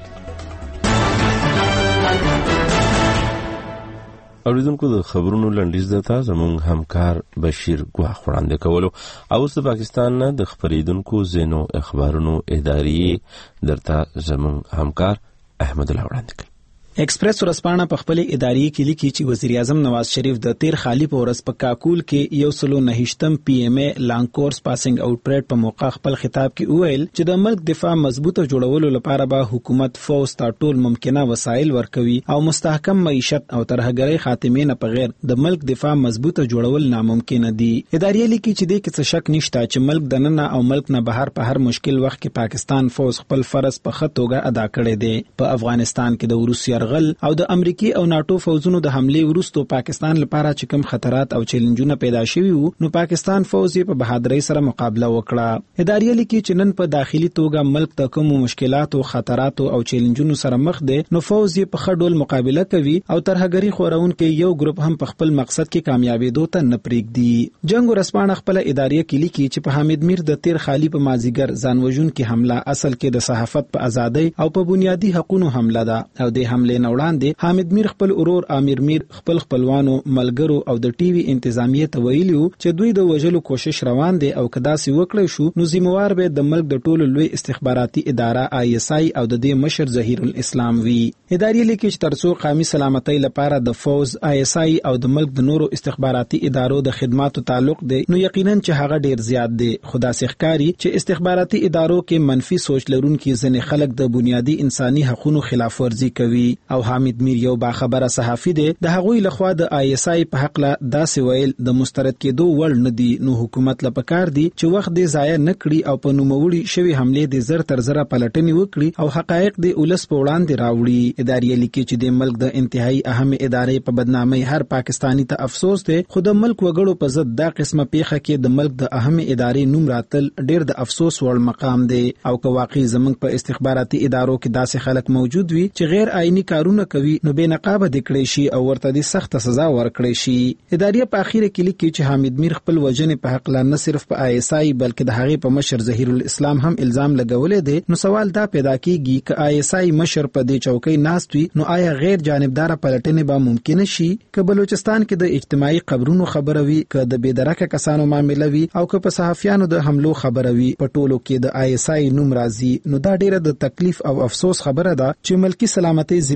اوریدونکو د خبرونو لنډیز دته زموږ همکار بشیر ګواخ وړاندې کولو. او اوس د پاکستان نه د خبرېدونکو زینو اخبارونو اداري درته زموږ همکار احمد الله وړاندې کوي.
ایکسپریس ورځپاڼه په خپل اداري کې لیکي چې وزیر اعظم نواز شریف د تیر خالی په ورځ په کاکول کې یو سلو نهشتم پی ایم ای لانګ کورس پاسینګ اوټ پریډ په موقع خپل خطاب کې وویل چې د ملک دفاع مضبوطه جوړولو لپاره به حکومت فوز ته ټول ممکنه وسایل ورکوي او مستحکم معیشت او ترهګرۍ خاتمې نه بغیر د ملک دفاع مضبوطه جوړول ناممکن دي. اداري لیکي چې د کې څه شک نشته چې ملک دننه او ملک نه بهر په هر مشکل وخت کې پاکستان فوز خپل فرض په ښه توګه ادا کړی دی. په افغانستان کې د روسي یرغل او د امریکای او ناتو فوزونو د حمله وروسته پاکستان لپاره چې کوم خطرات او چیلنجونه پیدا شوي وو نو پاکستان فوز په بهادرۍ سره مقابله وکړه. اداري لیکي چې نن په داخلي توګه ملک ته کوم مشکلات او خطرات او چیلنجونو سره مخ دي نو فوز په خډول مقابله کوي او ترهګری خورون کې یو ګروپ هم په خپل مقصد کې کامیابېدو ته نه پرېږدي. جنگ ورسپانه خپل اداري کې لیکي چې په حمید میر د تیر خالی په مازیګر ځانوژن کې حمله اصل کې د صحافت په ازادۍ او په بنیادی حقوقو حمله ده او د حمله نه وړاندې حمید میر خپل اورور امیر میر خپل خپلوانو ملګرو او د ټي وي انتظامیه ته ویلو چې دوی د وژلو کوشش روان دي او کدا سي وکړي شو نو ذمہوار به د ملک د ټولو لوی استخباراتي اداره آی اس آی او د دې مشر ظهیر الاسلام وی. اداري لیکي چې ترڅو قومي سلامتۍ لپاره د فوز آی اس آی او د ملک د نورو استخباراتي ادارو د خدماتو تعلق دی نو یقینا چې هغه ډیر زیات دی. خدا سخکاری چې استخباراتي ادارو کې منفي سوچ لرونکي ځنې خلک د بنیادی انساني حقوقو خلاف ورزي کوي او حمید میر یو با خبره صحافي دی. د هغوی لخوا د آی اس آی په حق له داسې ویل د مسترد کېدو وړ نه دي نو حکومت لپاره کار دی چې وخت دې ضایع نه کړي او په نوموړي شوی حمله د زر تر زره پلټنې وکړي او حقایق د ولس په وړاندې راوړي. اداري لیکي چې د ملک د انتهایی اهم ادارې په بدنامۍ هر پاکستانی ته افسوس دی خو د ملک وګړو په ضد دا قسمه پیښه کې د ملک د اهم ادارې نوم راتل ډیر د افسوس وړ مقام دی او که واقعي زمنګ په استخباراتي ادارو کې داسې خلک موجود وي چې غیر آئینی کارونه کوي نو به نقابه د کړی شي او ورته د سخت سزا ورکړي شي. ادارې په اخیره کې لیکي چې حمید میر خپل وجنې په حق لا نه صرف په آی اس آی بلکې د هغې په مشر ظهیر الاسلام هم الزام لګولې دی. نو سوال دا پیدا کیږي چې آی اس آی مشر په دې چوکۍ ناست وي نو آیا غیر جانبدار پلټنې به ممکن شي؟ که بلوچستان کې د اجتماعي قبرونو خبره وي که د بېدرکه کسانو معامله وي او که په صحافیانو د حملو خبره وي په ټولو کې د آی اس آی نوم راځي نو دا ډیره د تکلیف او افسوس خبره ده چې ملکی سلامتۍ ذمہ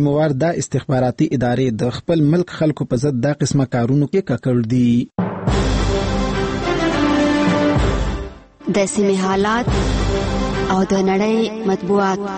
زموار دا استخباراتي ادارې د خپل ملک خلکو په ضد دا قسمه کارونو کې ککړ دي.
د سیمې حالات او د نړۍ مطبوعات.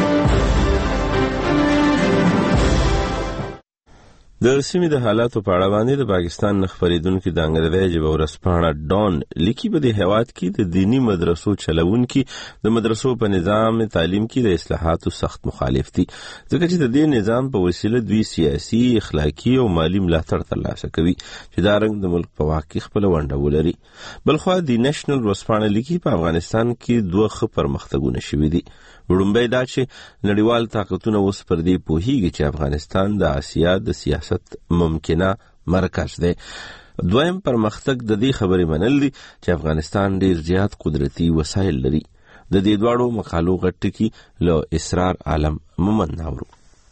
د سیمې د حالاتو په اړه باندې د پاکستان نه خپرېدونکي د انګریزي ژبې ورځپاڼه ډان لیکي په دې هېواد کې د دیني مدرسو چلوونکي د مدرسو په نظام تعلیم کې د اصلاحاتو سخت مخالف دي ځکه چې د دې نظام په وسیله دوی سیاسي، اخلاقي او مالی ملاتړ ترلاسه کوي چې دا رنګ د ملک په واک کې خپل ونډه ولري. بلخوا د نېشنل ورځپاڼه لیکي په افغانستان کې دوه ښه پرمختګونه شوي دي. وړومبی دا چې نړیوال طاقتونه اوس پر دې پوهیږي چې افغانستان د آسیا د سیاست ممکنه مرکز دی. دویم پرمختګ د دې خبرې منل دي چې افغانستان ډیر زیات قدرتي وسایل لري. د دې دواړو مقالو غټ ټکي له اسرار عالم مومن ناورو.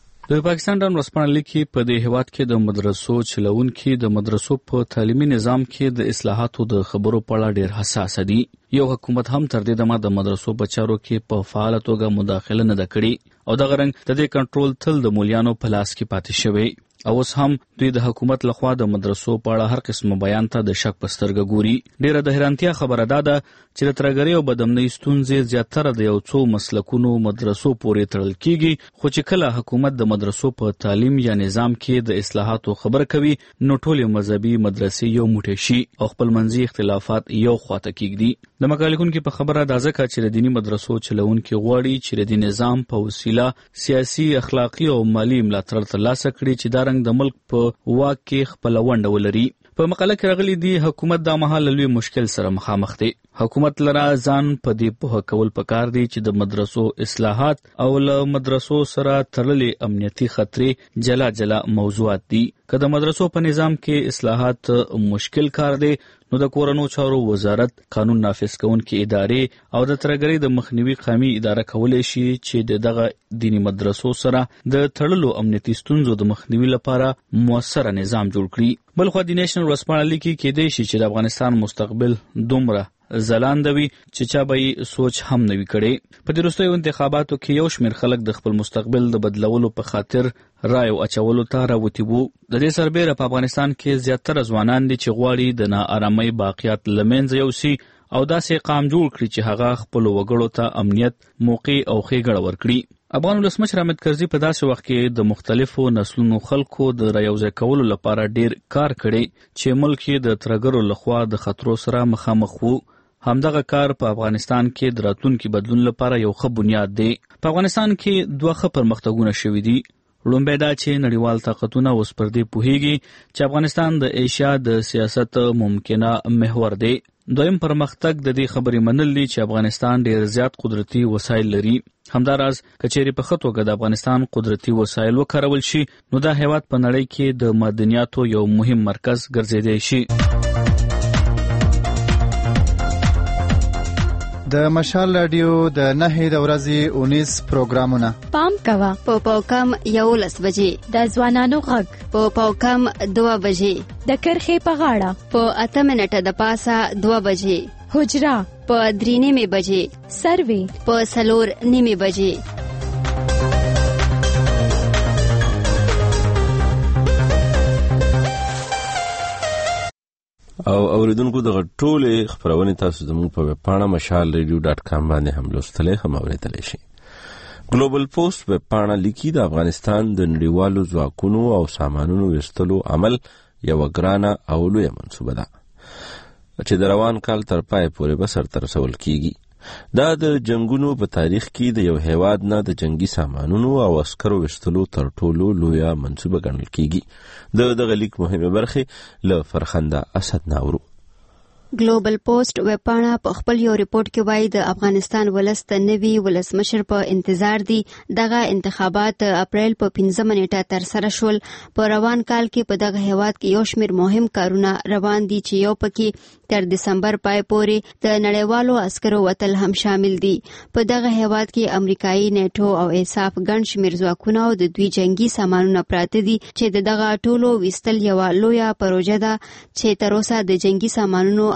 د پاکستان ډان ورځپاڼه لیکي په دې هېواد کې د مدرسو چلوونکي د مدرسو په تعلیمي نظام کې د اصلاحاتو د خبرو په اړه ډېر حساس دي. یو حکومت هم تر دې دمه د مدرسو په چارو کې په فعاله توګه مداخله نه ده کړې او دغه رنګ د دې کنټرول تل د مولیانو په لاس کې پاتې شوی او اوس هم دوی د حکومت لخوا د مدرسو په اړه هر قسم بیان ته د شک په سترګه ګوري. ډېره د حیرانتیا خبره ده ده چې د ترهګرۍ او بدامنۍ ستونزې زیاتره د یو څو مسلکونو مدرسو پورې تړل کیږي، خو چې کله حکومت د مدرسو په تعلیم یا نظام کې د اصلاحاتو خبر کوي نو ټولې مذهبي مدرسې یو موټی شي او خپل منځي اختلافات یو خواته کیږدي. د مقالې لیکونکي په خبره دا ځکه چې د دیني مدرسو چلوونکي غواړي چې د نظام په وسیله سیاسي، اخلاقي او مالی ملاتړ ترلاسه کړي چې دا رنګ د ملک په واک کې خپل ونډه ولري. په مقاله کې راغلي دي حکومت دا مهال لوی مشکل سره مخامخ دی. حکومت لره ځان په دې پوهه کول پکار دی چې د مدرسو اصلاحات او له مدرسو سره تړلې امنیتي خطرې جلا جلا موضوعات دي. که د مدرسو په نظام کې اصلاحات مشکل کار دی نو د کورنو چارو وزارت، قانون نافذ کوونکي ادارې او د ترهګرۍ د مخنیوي قومي اداره کولی شي چې د دغه دیني مدرسو سره د تړلو امنیتي ستونزو د مخنیوي لپاره موثره نظام جوړ کړي. بلخوا د نېشنل ورځپاڼه لیکي کېدای شي چې د افغانستان مستقبل دومره ځلانده وي چې چا به یې سوچ هم نه وي کړی. په دې وروستیو انتخاباتو کې یو شمېر خلک د خپل مستقبل د بدلولو په خاطر رایو اچولو ته راوتي وو. د دې سربیره په افغانستان کې زیاتره ځوانان دي چې غواړي د ناارامۍ باقیات له منځه یوسي او داسې قام جوړ کړي چې هغه خپلو وګړو ته امنیت، موقع او ښېګړه ورکړي. افغان ولسمشر حامد کرزي په داسې وخت کې د مختلفو نسلونو خلکو د رايوځای کولو لپاره ډیر کار کړی چې ملک یې د ترهګرو لخوا د خطرو سره مخامخ وو. همدغه کار په افغانستان کې د راتلونکي بدلون لپاره یو ښه بنیاد دی. په افغانستان کې دوه ښه پرمختګونه شوي دي. لومبی دا چې نړیوال طاقتونه اوس پر دې پوهیږي چې افغانستان د ایشیا د سیاست ممکنه محور دی. دویم پرمختګ د دې خبرې منل دي چې افغانستان ډیر زیات قدرتي وسایل لري. همداراز کچېرې په ښه توګه د افغانستان قدرتي وسایل وکارول شي نو دا هېواد په نړۍ کې د معدنیاتو یو مهم مرکز ګرځېدی شي.
د مشال رادیو د نهي د ورځې اونیس پروګرامونه
پام کوه په پاوکم یولس بجې د ځوانانو غږ په پاوکم دوه بجې د کرخې په غاړه په اته منټه د پاسه دوه بجې حجرا په درې نیمې بجې سروي په څلور نیمې بجې.
او اوریدونکو دغه ټولې خبرونه تاسو زموږ په ویب پاڼه مشال ریډیو ډاټ کام باندې هم لوستلی هم اوریدلی شئ. ګلوبل پوسټ ویب پاڼه لیکي د افغانستان د نړیوالو ځواکونو او سامانونو ویستلو عمل یوه ګرانه او لویه منصوبه ده چې د روان کال تر پای پورې به سرته رسول کیږي. دا د جنگونو په تاریخ کې د یو هیواد نه د جنگي سامانونو او عسکرو ویستلو تر ټولو لویه منصوبه ګڼل کیږي. د دغه لیک مهمه برخې له فرخنده اسد ناورو.
ګلوبل پوسټ ویب پاڼه په خپل یو ریپورت کې وایي د افغانستان ولس ته نوي ولسمشر په انتظار دي. دغه انتخابات اپریل په پنځمه نیټه ترسره شول. په روان کال کې په دغه هیواد کې یو شمېر مهم کارونه روان دي چې یو پکې تر دسمبر پای پورې د نړیوالو عسکرو وتل هم شامل دي. په دغه هیواد کې امریکایي نیټو او ایساف ګڼ شمېر ځواکونه او د دوی جنگي سامانونه پراته دي چې دغه ټولو ویستل یوه لویه پروژه ده چې تر اوسه د جنگي سامانونو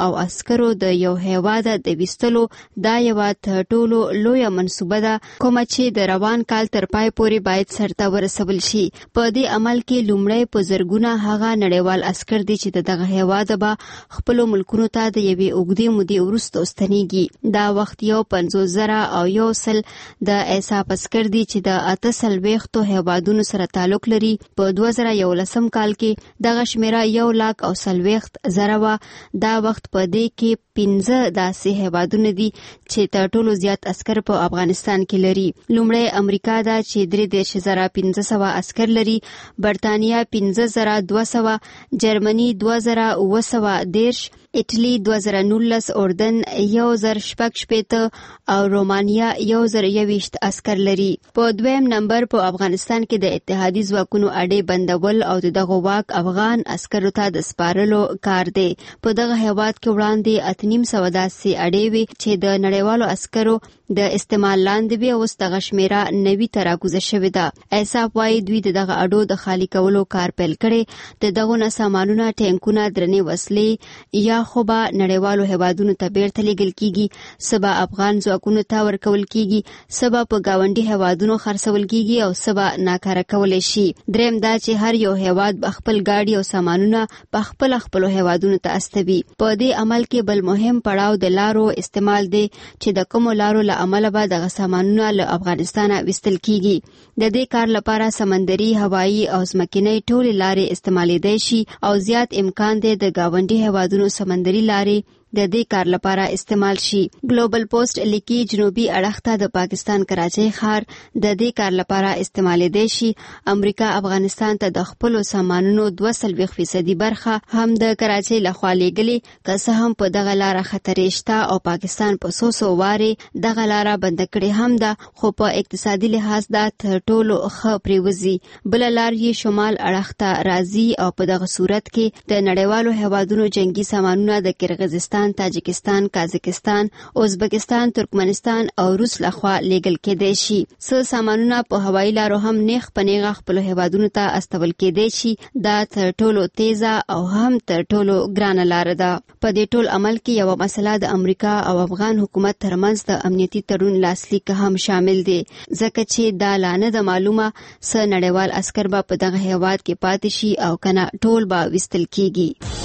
او عسکرو د یو هیواد د وستلو دا یو ټولو لوی منصوبه ده کوم چې د روان کال تر پای پورې باید سرته ورسول شي. په دې عمل کې لومړی په زرګونه هغه نړیوال عسكر دي چې دغه هیواد به خپل ملکونو ته د یوې اوږدې مودې وروسته ستنېږي. دا وخت یو پنځوس زره او یو سل د ایساپ عسكر دي چې د اته څلوېښتو هیوادونو سره تعلق لري. په دوه زره یولسم کال کې دغه شمیره یو لاک او څلوېښت زره وه. دا وخت په دې کې پنځه داسې هیوادونه دي چې تر ټولو زیات عسكر په افغانستان کې لري. لومړی امریکا ده چې درې دېرش زره پنځه سوه عسكر لري، برطانیه پنځه زره دوه سوه، جرمني دوه زره اوه سوه دېرش، ایټلی دوه زره نولس، اردن یو زر شپږ شپېته او رومانیا یو زر یوویشت عسكر لري. په دویم نمبر په افغانستان کې د اتحادي ځواکونو اډې بندول او دغه واک افغان عسکرو ته د سپارلو کار دی. په دغه هیواد کې وړاندې اته نیم سوه داسې اډې وې چې د نړیوالو عسکرو د استعمال لاندې وي. اوس دغه شمیره نوي ته راکوزه شوې ده. ایساپ وایي دوی د دغه اډو د خالي کولو کار پیل کړی. د دغو نه سامانونه، ټینکونه، درنې وسلې یا خو به نړیوالو هیوادونو ته بیرته لیږل کیږي، څه به افغان ځواکونو ته ورکول کیږي، څه به په ګاونډي هیوادونو خرڅول کیږي او څه به ناکاره کولی شي. دریم دا چې هر یو هیواد به خپل ګاډي او سامانونه په خپل خپلو هیوادونو ته استوي. په دې عمل کې بل مهم پړاو د لارو استعمال دی چې د کومو لارو له امله به دغه سامانونه له افغانستانه ویستل کیږي. د دې کار لپاره سمندري، هوایي او ځمکنۍ ټولې لارې استعمالیدای شي او زیات امکان دی د ګاونډي هیوادونو سمندري لارې د دې کار لپاره استعمال شي. ګلوبل پوسټ لیکي جنوبي اړخ ته د پاکستان کراچۍ ښار د دې کار لپاره استعمالیدای شي. امریکا افغانستان ته د خپلو سامانونو دوه څلوېښت فیصدي برخه هم د کراچۍ لخوا لیږلې، که څه هم په دغه لاره خطرې شته او پاکستان په څو څو وارې دغه لاره بنده کړې هم ده، خو په اقتصادي لحاظ دا تر ټولو ښه پرېوځي. بله لار یې شمال اړخ ته راځي او په دغه صورت کې د نړیوالو هیوادونو جنگي سامانونه د کرغیزستان، تاجکستان، کازاکستان، ازبکستان، ترکمنستان او روس لخوا لیږل کېدای شي. څه سامانونه په هوایي لارو هم نیغ په نیغه خپلو هیوادونو ته استول کېدای شي. دا تر ټولو تیزه او هم تر ټولو ګرانه لاره ده. په دې ټول عمل کې یوه مسله د امریکا او افغان حکومت ترمنځ د امنیتي تړون لاسلیک هم شامل دی، ځکه چې دا لا نه ده معلومه څه نړیوال عسکر به په دغه هیواد کې پاتې شي او کنه ټول به ویستل کیږي.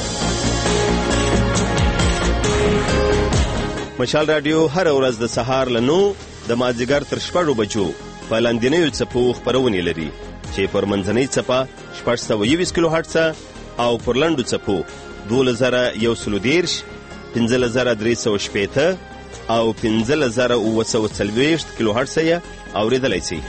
مشال رادیو هر ورځ د سهار له نو د مازدیګر تر شپږو بجو په لاندنیو څپو خپرونې لري چې پر منځنۍ څپه شپږ سوه یوویشت کیلو هرټز او پر لنډو څپو دولس زره یو سل دېرش، پنځلس زره درې سوه شپېته او پنځلس زره اووه سوه څلوېښت کیلو هرټز یې اورېدلی شئ.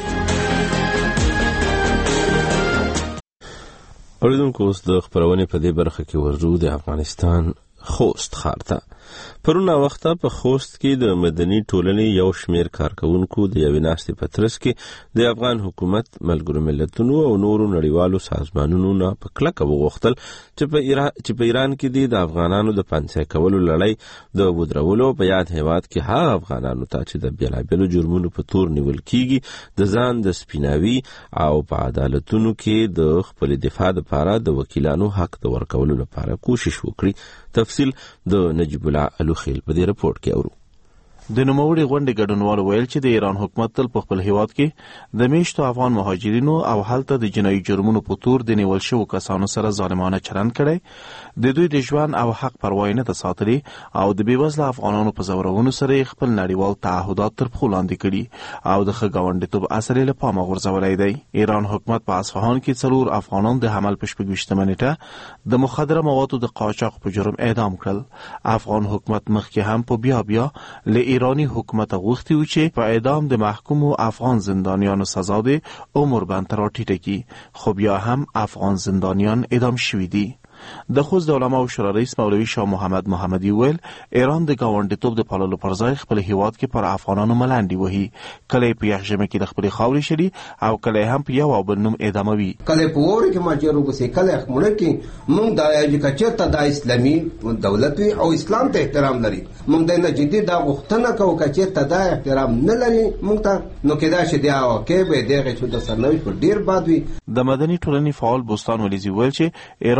اوریدونکو اوس د خپرونې په دې برخه کې ورځو د افغانستان خوست ښار ته. پرونه وخته په خوست کې د مدني ټولنې یو شمیر کارکونکو د یوې ناستې په ترڅ کې د افغان حکومت، ملګرو ملتونو او نورو نړیوالو سازمانونو نه په کلکه وغوښتل چې په ایران چې په ایران کې د افغانانو د پنځه کولو لړۍ د ودرولو په یاد هیواد کې هغه افغانانو ته چې د بیلابیلو جرمونو په تور نیول کیږي د ځان د سپیناوي او په عدالتونو کې د خپل دفاع لپاره د وکیلانو حق د ورکولو لپاره کوشش وکړي. تفصیل د نجیب الله الوخیل په دې رپورت کې اورو.
د نوموړي غونډې ګډونوالو ویل چې د ایران حکومت تل په خپل هیواد کې د میشتو افغان مهاجرینو او هلته د جنایي جرمونو په تور د نیول شوو کسانو سره ظالمانه چلند کړی، د دوی د ژوند او حق پروا نه ده ساتلې او د بېوزله افغانانو په زورونو سره خپل نړیوال تعهدات تر پښو لاندې کړي او د ښه ګاونډیتوب اصل یې له پامه غورځولی دی. ایران حکومت په اصفهان کې څلور افغانان د حمل په شپږویشتمه نیټه د مخدره موادو د قاچاق په جرم اعدام کړل. افغان حکومت مخکې هم په بیا بیا له ایرانی حکومت غوښتي و چې په اعدام د محکومو افغان زندانیانو سزا د عمر بند را ټیټه کړي، خو بیا هم افغان زندانیان اعدام شوي دي. د خوست د علماو شورا رئیس مولوي شاه محمد محمدي ویل ایران د ګاونډیتوب د پاللو پر ځای خپل هیواد کې پر افغانانو ملنډې وهي، کله په یخ ژمي کې د خپلې خاورې شړي او کله هم په یو او بل نوم اعداموي.
کله په وړو کې ماجر وګسي، کله خمړه کې مونږ د اجازه ته د اسلامي دولت او اسلام ته احترام لري، مونږ د نه جدي دا غوښتنه کوو چې ته دا احترام نه لري مونږ ته نو کېدا شي دی او کې به دغه چې د سرنوي په ډیر باد وي.
د مدني ټولنې فعال بوستان ولیزي ویل چې ایران په خوا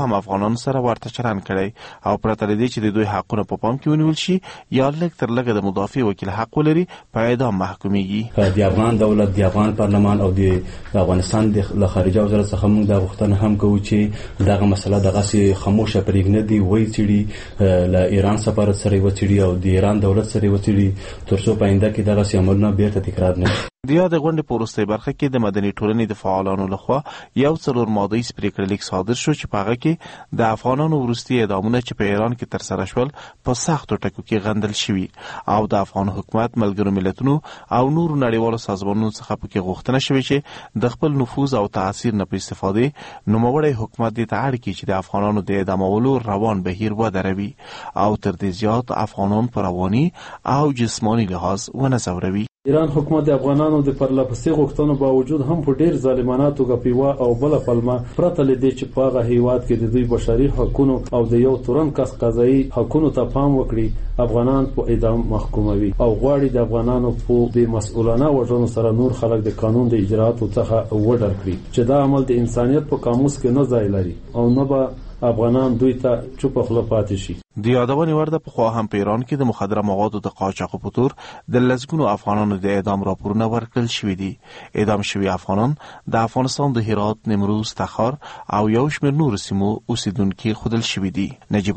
هم افغانانو سره ورته چلند کړی او پرته له دې چې د دوی حقونه په پام کې ونیول شي یا لږ تر لږه د مدافع وکیل حق ولري په اعدام محکومیږي.
د افغان دولت، د افغان پارلمان او د افغانستان د خارجه وزارت څخه موږ د غوښتنه هم کوو چې دغه مسله دغه سي خاموشه پرېږدي دی وای چې له ایران سفارت سره وڅېړي او د ایران دولت سره وڅېړي ترڅو په آینده کې دغه سي عملونه بیرته تکرار نه شي.
د یاد غونډې په وروستۍ برخه کې د مدني ټولنې د فعالانو لخوا یو څلور مادهیز پرېکړه لیک صادر شو چې په هغه کې د افغانانو وروستي اعدامونه چې په ایران کې ترسره شول په سختو ټکو کې غندل شوي او د افغان حکومت، ملګرو ملتونو او نورو نړیوالو سازمانونو څخه پکې غوښتنه شوې چې د خپل نفوذ او تاثیر نه په استفادې نوموړی حکومت دې ته اړ کړي چې د افغانانو د اعدامولو روان بهیر ودروي او تر دې زیات افغانان په رواني او جسماني لحاظ ونځوروي.
ایران حکومت د افغانانو د پرلهپسې غوښتنو باوجود هم په ډیر ظالمانه توګه پیوا او بل پلمه پرته له دې چې په هغه هیواد کې د دوی بشري حقوقو او د یو تورن کس قضایي حقوقو ته پام وکړي افغانان په اعدام محکوموي او غواړي د افغانانو په بې مسؤلانه وژنو سره نور خلک د قانون د اجرااتو څخه وډر کړي چې دا عمل د انسانیت په قاموس کې نه ځای لري او نه به افغانان دوی ته چوپ خوله پاتې شي.
د یادونې وړ ده پخوا هم په ایران کې د مخدره موادو د قاچاق په تور د لسګونو افغانانو د اعدام راپورونه ورکړل شوي دي. اعدام شوي افغانان د افغانستان د هرات، نیمروز، تخار او یو شمېر نورو سیمو اوسیدونکي ښودل شوي دي. نجیب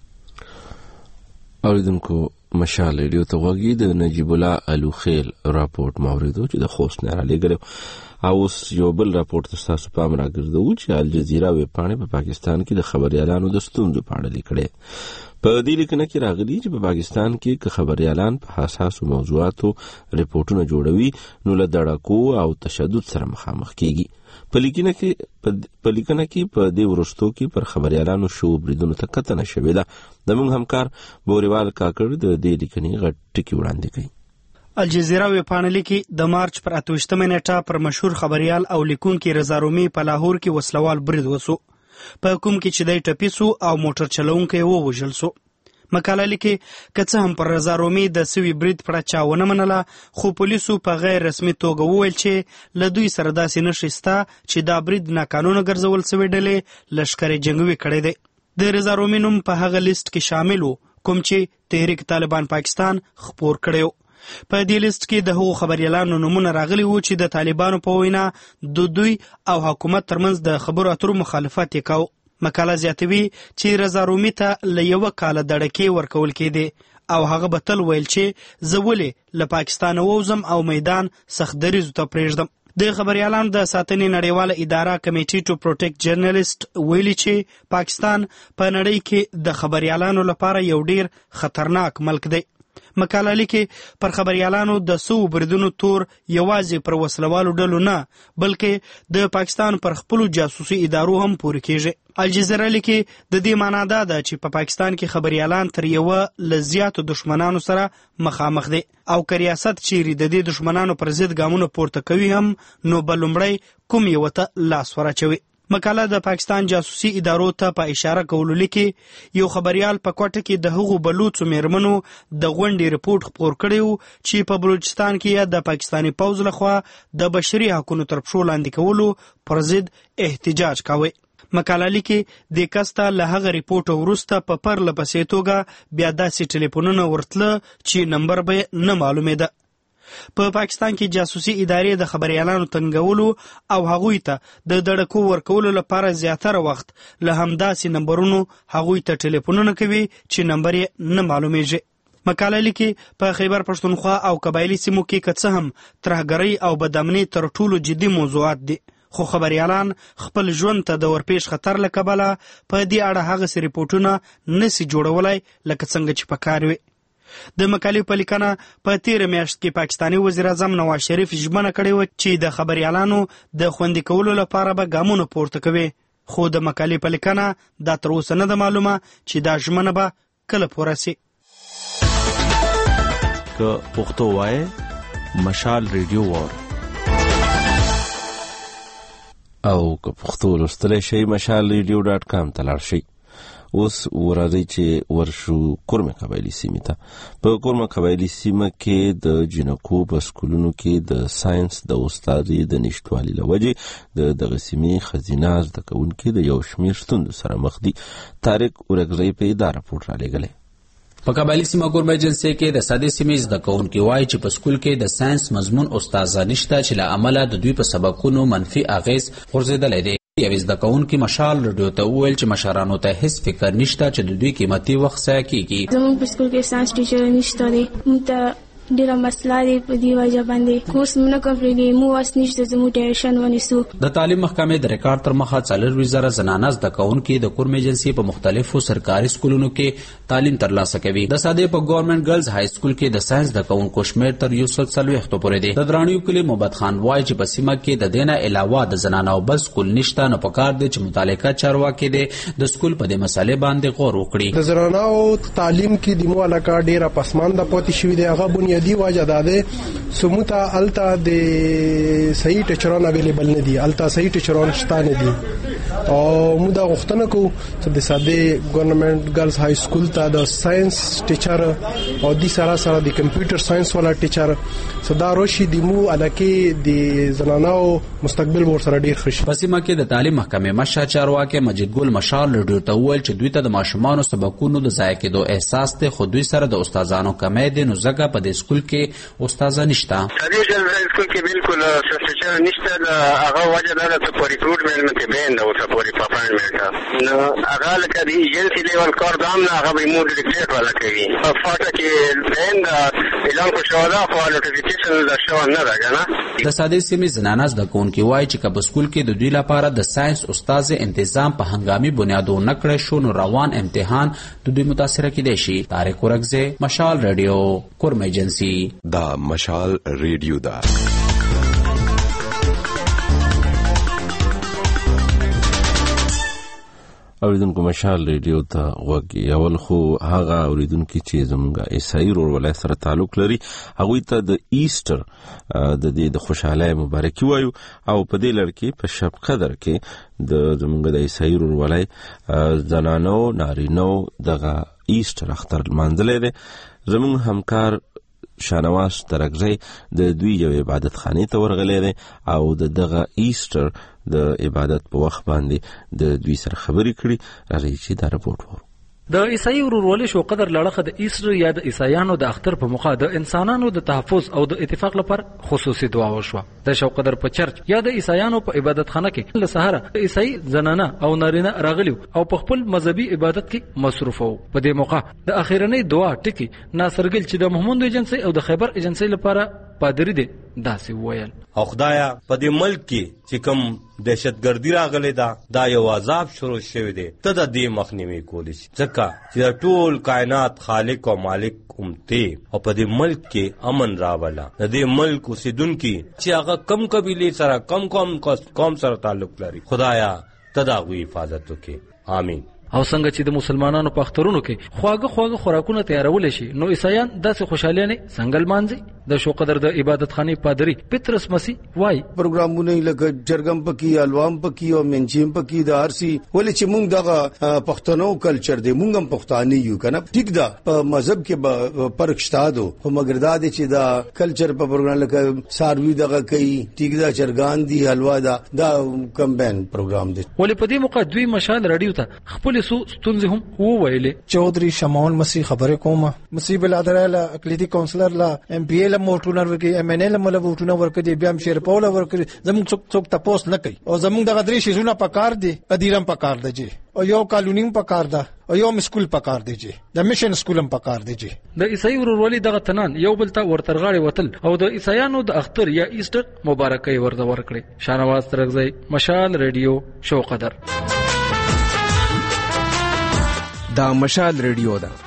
اوریدونکو مشال ریډیو ته غوږی د نجیب الله الوخیل راپورټ ماوریدو چې د خوست نه رالیږلی او اوس یو بل راپورټ ته تاسو پام راګرځوو چې الجزیره ویبپاڼې په پاکستان کې د خبريالانو د ستونزو په اړه لیکلي. په دې لیکنه کې راغلي چې په پاکستان کې که خبريالان په حساسو موضوعاتو ریپورټونه جوړوي نو له دړکو او تشدد سره مخامخ کیږي. په لیکنه کې په لیکنه کې په دې ورستو کې پر خبريالانو شو بریدونو ته کتنه شوې ده. زموږ همکار بوریوال کاکړ د دې لیکنې غټ ټکی وړاندې کوي.
الجزیره ویبپاڼه لیکي د مارچ پر اته ویشتمه نیټه پر مشهور خبريال او لیکونکي رضا رومي په لاهور کې وسلوال برید وسو په کوم کې چې د ټپي سو او موټر چلونکي ووژل سو. مقاله لیکي که څه هم پر رضا رومي د سوي برید پړه چا ونه منله خو پولیسو په غیر رسمي توګه وویل چې له دوی سره داسې نښې شته چې دا برید ناقانونه ګرځول سوي ډلې لښکرې جنګوي کړی دی. د رضا رومي نوم په هغه لیست کې شامل و کوم چې تحریک طالبان پاکستان خپور کړی و. په دې لیست کې د هغو خبريالانو نومونه راغلي وو چې د طالبانو په وینا د دوی او حکومت ترمنځ د خبرو اترو مخالفت یې کاوه. مقاله زیاتوي چې رضا رومي ته له یوه کاله دړکې ورکول کېدې او هغه به تل ویل چې زه ولې له پاکستانه ووځم او میدان سختدریزو ته پرېږدم. د خبريالانو د ساتنې نړیواله اداره کمیټي ټو پروټیکټ جرنالیست ویلي چې پاکستان په نړۍ کې د خبريالانو لپاره یو ډیر خطرناک ملک دی. مقاله لیکي پر خبريالانو د سو بریدونو تور یوازې پر وسلوالو ډلو نه بلکې د پاکستان پر خپلو جاسوسي ادارو هم پورې کیږي. الجزیره لیکي د دې معنا دا ده چې په پا پاکستان کې خبريالان تر یوه له زیاتو دشمنانو سره مخامخ دي او که ریاست چیرې د دې دشمنانو پر ضد ګامونه پورته کوي هم نو به لومړی کوم یوه ته لاس ورچوي. مقاله د پاکستان جاسوسي ادارو ته په اشاره کولو لیکي یو خبريال په کوټه کې د هغو بلوڅو میرمنو د غونډې رپورټ خپور کړی و چې په بلوچستان کې د پاکستاني پوځ لخوا د بشري حقوقو تر پښو لاندې کولو پر ضد احتجاج کاوه. مقاله لیکي د کسته له هغه ریپورټ وروسته په پرله پسې توګه بیا داسې ټلیفونونه ورتله چې نمبر به نه معلومېده. په پاکستان کې جاسوسي ادارې د خبريالانو تنګولو او هغوی ته د دړکو ورکولو لپاره زیاتره وخت له همداسې نمبرونو هغوی ته ټلیفونونه کوي چې نمبر یې نه معلومیږي. مقاله لیکي په خیبر پښتونخوا او قبایلي سیمو کې که څه هم ترهګرۍ او بدامني تر ټولو جدي موضوعات دي خو خبريالان خپل ژوند ته د ورپېښ خطر له کبله په دې اړه هغسې ریپورټونه نسي جوړولی لکه څنګه چې پکار وي. د مقالې په لیکنه په تیره میاشت کې پاکستاني وزیر اعظم نواز شریف ژمنه کړې وه چې د خبريالانو د خوندي کولو لپاره به ګامونه پورته کوي خو د مقالې په لیکنه دا تر اوسه نه ده معلومه چې دا ژمنه به کله پوره سي.
که پښتو وایې مشال ریډیو وار
او که پښتو لوستلی شئ مشال ریډیو ډاټ کام ته لاړ شئ. اوس وراري چې ورشو کورمه قبایلی سیمه ته په کورمه قبایلی سیمه کې د جنکو په سکولونو کې د ساينس د استادي د نشټوالي لوجه د دغه سیمه خزینه د کونکو د یو شمیر ستوند سره مخ دي. طارق اورګزی په اداره پورت را لګلې.
په قبایلی سیمه کورمه جنسي کې د ساده سیمې د کونکو وای چې په سکول کې د ساينس مضمون استاد نشته چې له عمله د دوی په سبقونو منفي اغیز غورځیدل دي. یوه زده کوونکي مشال رادیو ته وویل چې مشرانو ته هیڅ فکر نشته چې د دوی قیمتي وخت ضایع کیږي.
زموږ په سکول کې ساينس ټیچر نشته دی. موږ ته ډیره مسله دی په دې وجه باندې کورس موږ نه کمپلیټ دی. موږ واس نشته زموږ ټیشن ونیسو.
د تعلیم محکمې د ریکارډ تر مخه څلور وزاره زنانه زده کوونکي د کورمه ایجنسی په مختلفو سرکاري سکولونو کې تعلیم ترلاسه کوي. د ساده په ګورنمنت ګرلز های سکول کې د ساينس د کوونکو شمیر تر یو سل څلوېښت پورې دی. د درانیو کلی محمد خان وای چې په سیمه کې د دینه علاوه د زنانه او بل سکول نشته، نو پکار دی چې متعلقه چارواکي دي د سکول په دې مسالې باندې غور وکړي.
د زنانه او تعلیم کې د مو علاقه ډیره پسمانده پاتې شوې ده. هغه بنیادی وجه ده سموتا التا د صحیح ټیچران اویلیبل نه دي، التا صحیح ټیچران شته نه دي. او موږ دا غوښتنه کوو چې د ساده ګورنمنت ګرلز های سکول ته د ساينس ټیچر او د سره سره د کمپیوټر ساينس والا ټیچر صدا روشي د مو علاقه د زنانو مستقبل ور سره ډیر خوشي.
په سیمه کې د تعلیم محکمې مشر چارواکي مجید ګل مشال رډیو ته وویل چې دوی ته د ماشومانو سبقونو د ضایع کېدو احساس ته خو دوی سره د استادانو کمی دي، نو ځکه په دې سکول کې استاد نشته.
دې سکول کې بالکل ټیچر نشته. هغه وجه دا ده چې ریکروټمنټ کې بین دا اوسه پوری پاپانمنټ نو هغه لکه د ایجنسی لیول کار دام نه هغه به مو ډیکټیټ ولا کوي. په فاټه کې بین دا اعلان کو شو دا خو نوټیفیکیشن دا شو نه راغله.
د ساده سیمې زنانه د کونکي وای چې کب سکول کې د دوی لپاره د ساينس استاد تنظیم په هنګامي بنیادو نکړې شو، نو روان امتحان د دوی متاثر کېدای شي. طارق اورګزی، مشال رادیو، کورمه ایجنسی.
دا مشال ریډیو دا
اوریدونکو مشال ریډیو ته غوږی. اول خو هغه اوریدونکو چې زموږه عیسائی ورولای سره تعلق لري هغه ته د ایسټر د دې د خوشاله مبارکي وایو. او په دې لړ کې په شب قدر کې د زموږه د عیسائی ورولای زنانو نارینو دغه ایسټر اختر منځلې ده. زموږ همکار شانواز ترګزی د دوی یو عبادت خانه ته ورغلی دی او د دغه ایسټر د عبادت په وخت باندې د دوی سره خبرې کړي. راځي چې دا رپورټ وورو.
د عیسائی ورورولۍ شو قدر لړخه د ایسټر یا د عیسایانو د اختر په موخه د انسانانو د تحفظ او د اتفاق لپاره خصوصي دعا وشوه. د شو قدر په چرچ یا د عیسایانو په عبادت خانه کې له سحر د عیسائی زنانه او نارینه راغلیو او په خپل مذهبي عبادت کې مصروف وو. په دې موخه د اخیرنۍ دعا ټکی ناصرګل چې د محمد ایجنسی او د خیبر ایجنسی لپاره پادری دی داسې وویل.
او خدایا په دې ملک کې چې کوم دهشتګردي راغلې ده دا یو عذاب شروع شوی دی، ته د دې مخنیوي کولی شي ځکه چې د ټول کائنات خالق او مالک امته او په دې ملک کې امن راولا. د دې ملک اوسیدونکو چې هغه کم قبیله سره کم کم قوم سره تعلق لري، خدایا ته د هغوی حفاظت وکړي. آمین.
او څنګه چې د مسلمانانو په اخترونو کې خواږه خواږه خوراکونه تیارول شي، نو عیسایان داسې خوشالیانه څنګه لمانځي. د شو قدر د عبادت خانه پادری پترس مسیح وای
پروګرامونه لکه جرګم پکې الوام پکې او منچیم پکې د ارسي ولې چې مونږ دغه پښتنو کلچر دی، مونږ هم پښتانه یو کنه. ټیک ده په مذهب کې فرق شته دو، خو مګر دا دي چې دا کلچر په پروګرام لکه ساروی دغه کوي، ټیک ده چرګان دي حلوا ده، دا کمباین پروګرام دی.
ولې په دې موقع دوی مشال رادیو ته خپل سو ستونزې هم وویلې.
چودري شمعون مسیح خبره کومه مسیح بلادره اقلیدي کونسلر لا ام پی ال موټونه ورکي ام ان ال مل موټونه ورکي بیا هم شیر پاول ورکي زموږ څوک څوک تاسو نه کوي. او زموږ دغه درې شیزونه پکار دي، ادیرم پکار دي جی، او یو قانونیم پکار ده، او یو مسکول پکار دی جی، د میشن سکولم پکار دی جی.
د عیسائی ورورولۍ دغه تنان یو بل ته ورترغاړي وتل او د عیسایانو د اختر یا ایسټر مبارکي ورته ورکړي. شانواز ترګزی، مشال ریډیو، شو قدر.
دا مشال ریډیو ده.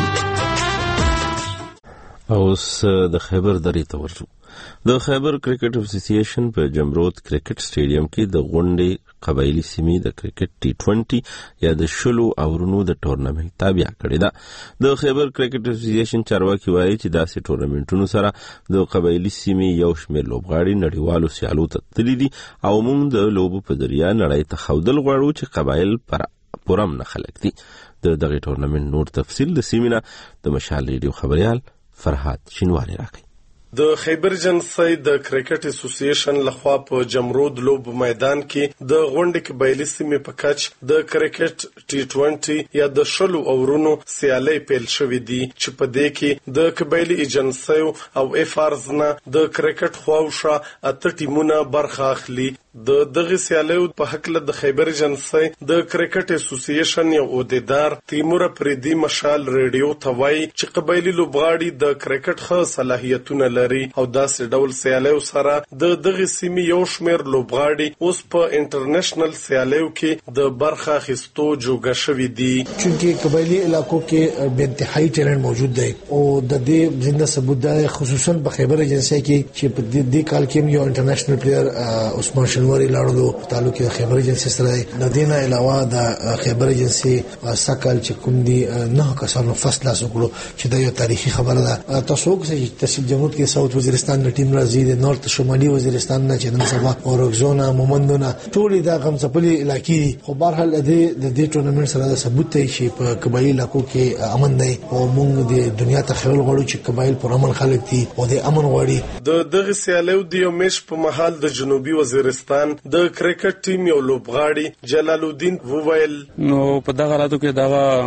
اوس د خیبر درې ته ورشو. د خیبر کرکټ اسوسییشن په جمرود کرکټ سټیډیم کې د غونډې قبایلی سیمې د کرکټ ټي بیس یا د شلو اورونو د ټورنمنت تابع کړی ده. د خیبر کرکټ اسوسییشن چارواکي وایي چې داسې ټورنمنټونو سره د قبایلی سیمې یو شمېر لوبغاړي نړیوالو سیالو ته تللي دي او موږ د لوبو په ذریعه نړۍ ته ښودل غواړو چې قبایل پر پورم نه خلک دي. د دغه ټورنمنت نور تفصیل د سیمینا د مشال ریډیو خبريال فرحات شینواری راکړي.
د خیبر جنسي د کرکټ اسوسییشن لخوا په جمرود لوب میدان کې د غونډې قبایلی سیمې په کچ د کرکټ ټي ټوئنټي یا د شلو اورونو سیالي پیل شوې دي چې په دې کې د قبایلی ایجنسي او اف ارز نه د کرکټ خواوشه اته ټیمونه برخه اخلي. د دغه سیالیو په حق له د خیبر جنسي د کرکټ اسوسییشن یو عہدیدار تیمور پریدي مشال ریډیو توای چې قبایلی لوبغاړي د کرکټ خاص صلاحیتونه لري او داسې ډول سیالیو سره د دغه سیمې یو شمېر لوبغاړي اوس په انټرنیشنل سیالیو کې د برخه اخیستو جوګه شوي دي.
چونکه قبایلی علاقو کې بے انتهایی ټیلنټ موجود دی او د دې زنده ثبوت دی، خصوصا په خیبر جنسي کې چې په دې کال کې یو انټرنیشنل پلیئر عثمان شنواری لاړو تعلق خیبر جنسي سره. د دې نه علاوه د خیبر جنسي سکل چې کوم دي نه کسانو فصل اسوکړو چې د یو تاریخي خبره ده. تاسو چې تحصیل جمهوریت کې ساوث وزیرستان د ټیم راځي، د نورث شمالي وزیرستان نه چې نن سبا اورګزونا مومندونه ټول دا غمڅپلي علاقې. خو بهر حال د دې ټورنمنت سره د ثبوت دی چې په قبایلی علاقو کې امن دی او موږ د دنیا ته خیال غواړو چې قبایل پر امن خلک دي او د امن غواړي. د دغه سیالیو د یو میش په محل د جنوبي وزیرستان د کرکټ ټیم یو لوبغاړي جلال الدین وویل
نو په دغه حالاتو کې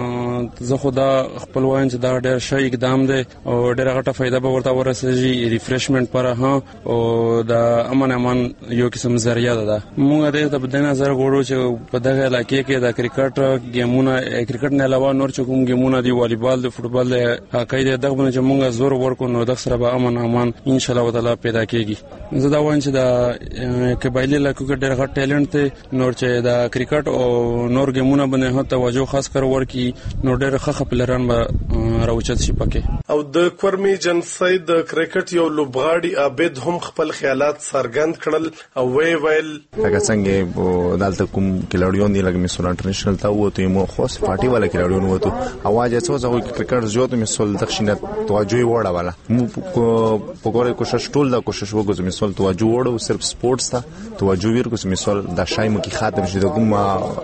دا زه خو دا خپل وایم چې دا ډېر ښه اقدام دی او ډېره غټه فایده به ورته ورسېږي ریفریشمنٹ پر ها او د امن امان یو قسم ذریعہ ده. موږ د دې نظر غواړو چې په دغه علاقې کې د کرکټ گیمونه کرکټ نه علاوه نور چې کوم گیمونه دي، والیبال د فوتبال د هاکی د دغه باندې چې موږ زور ورکو نو د سره به امن امان ان شاء الله تعالی پیدا کیږي. زه دا وایم چې د قبایلی علاقو کې ډېر غټ ټیلنټ دی، نور چې د کرکټ او نور گیمونه باندې هڅه توجه خاص کر ورکي نو ډېر ښه پلیران به راوچت شي پکې. او د کورمي جنسي د کرکټ یو لوبغاړي عابد هم خپل خیالات څرګند کړل او وی ویل
هغه څنګه دالته کوم کلاډیون دی لکه مثلا انټرنیشنل تا وته مو خاص پارټي والا کلاډیون وته اواز اڅو زو کرکټ زیات مثال دښنه توجه وړه والا مو په کومه کوشش ټول دا کوشش وکړو مثال توجه وړو صرف سپورتس ته توجه ورکو مثال د شایم کی خاطر شي د کوم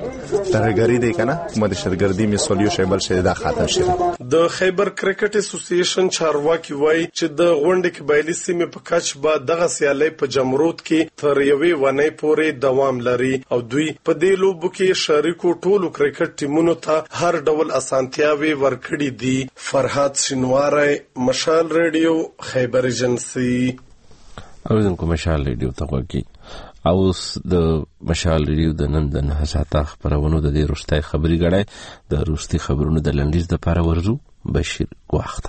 ترګری دی کنه کوم د شرګردي مثال یو شی بل شي دا خاطر شي.
د خیبر کرکټ اسوسییشن چارواکي وای چې د غونډې قبایلی سیمې په کچ به دغه سیالي په جمرود کې تر یوې ونې پورې دوام لري او دوی په دې لوبو کې شریکو ټولو کرکټ ټیمونو ته هر ډول اسانتیاوي ورکړي دي. فرحات شینواری، مشال ریډیو، خیبر جنسي.
اوریدونکو مشال ریډیو ته وګورئ. اوس د مشال ریډیو د نن د نه ساعته خبرونو د دې روستای خبري غړای د روستي خبرونو د لنډیز د پاره ورزو بشیر واخته.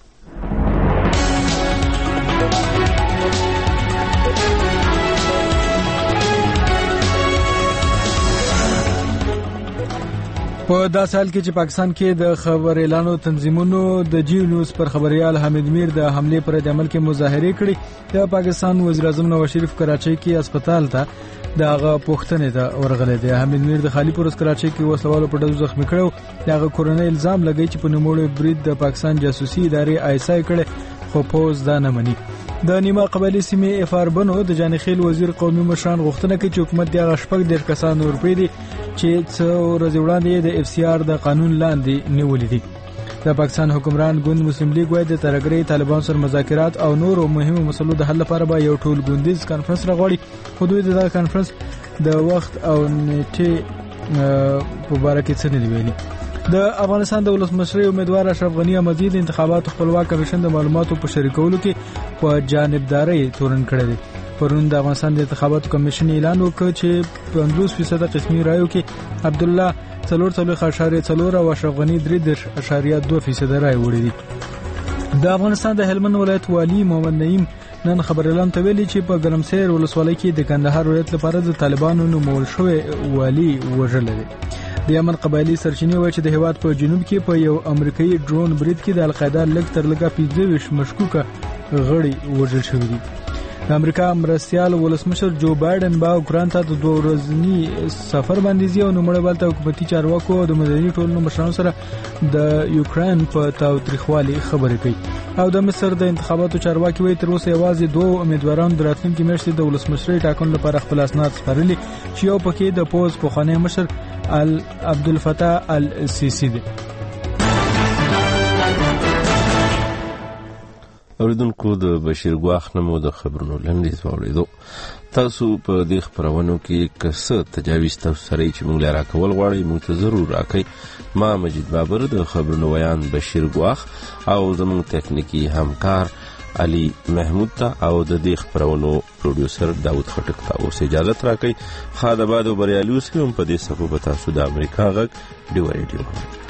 په دا سال کې چې پاکستان کې د خبر اعلانو تنظیمونو د جی نیوز پر خبريال حمید میر د حمله پر د عمل کې مظاهره کړې. د پاکستان وزیر اعظم نواز شریف کراچۍ کې هسپتال ته دغه پوښتنې ته ورغلی دی. حمید میر د خالی پروس کراچۍ کې وسوالو په ډزو زخمی کړو. دغه کورونی الزام لګی چې په نوموړي برید د پاکستان جاسوسي ادارې آیسای کړي خو پوز دا نه مني. د نیمه قبایلی سیمې اف ار بنو د جانخیل وزیر قومي مشران غوښتنه کوي چې حکومت دغه شپږ ډیر کسان ورپې دي چې څو ورځې وړاندې د اف سی آر د قانون لاندې نیولې دي. د پاکستان حکمران ګوند مسلم لیگ وايي د ترګری طالبان سره مذاکرات او نورو مهمو مسلو د حل لپاره به یو ټول ګوندیز کانفرنس راغړي. خو دوی د کانفرنس د وخت او نیټه په اړه کې څه نه ویلي. د افغانستان د ولسمشر امیدوار اشرف غنی مزید انتخابات خپلواک کمیشن د معلوماتو په شریکولو کې په جانبداري تورن کړی دی. پرون د افغانستان د انتخاباتو کمیشن اعلان وکړ چې پنځوس فیصد قسمي رایو کې عبد الله څلور څلور اشاریه څلور او اشرف غنی درې اشاریه دوه فیصد رای وړي دي. د افغانستان د هلمند ولایت والی محمد نعیم نن خبر اعلان ته ویلي چې په ګرمسیر ولسوالۍ کې د کندهار ولایت لپاره د طالبانو نومول شوی والی وژل دي. د یمن قبایلی سرچینې وایي چې د هیواد په جنوب کې په یو امریکایي ډرون برید کې د القاعده لږ تر لږه پنځه ویشت مشکوکه غړي وژل شوي دي. د امریکا مرستیال ولسمشر جو بایدن با اوکران ته د دوه ورځني سفر باندې ځي او نوموړی بلته حکومتي چارواکو د مدني ټولنو مشرانو سره د یوکرين په تاوتریخوالي خبرې کوي. او د مصر د انتخاباتو چارواکي وایي تر اوسه یوازې دوه امیدواران د راتلونکي میاشتې د ولسمشرۍ ټاکنو لپاره خپل اسناد سپارلي چې یو پکې د پوز پخوانی مشر عبدالفتاح السیسی دی.
اوریدونکو د بشیر ګواخ نمو د خبرونو لنډیز واوریدو. تاسو په دې خبرونو کې که څه تجاویز تاسو سره چې موږ لاره کول غواړئ موږ ته ضرور راکړئ. ما مجید بابر د خبرونو ویان بشیر ګواخ او زموږ تکنیکی همکار علي محمود ته او د دې خبرونو پروډوسر داود خټک ته اوس اجازه راکړئ. خا د باد او بریالي اوسئ. په دې صفو به تاسو د امریکا غږ ډیو ریډیو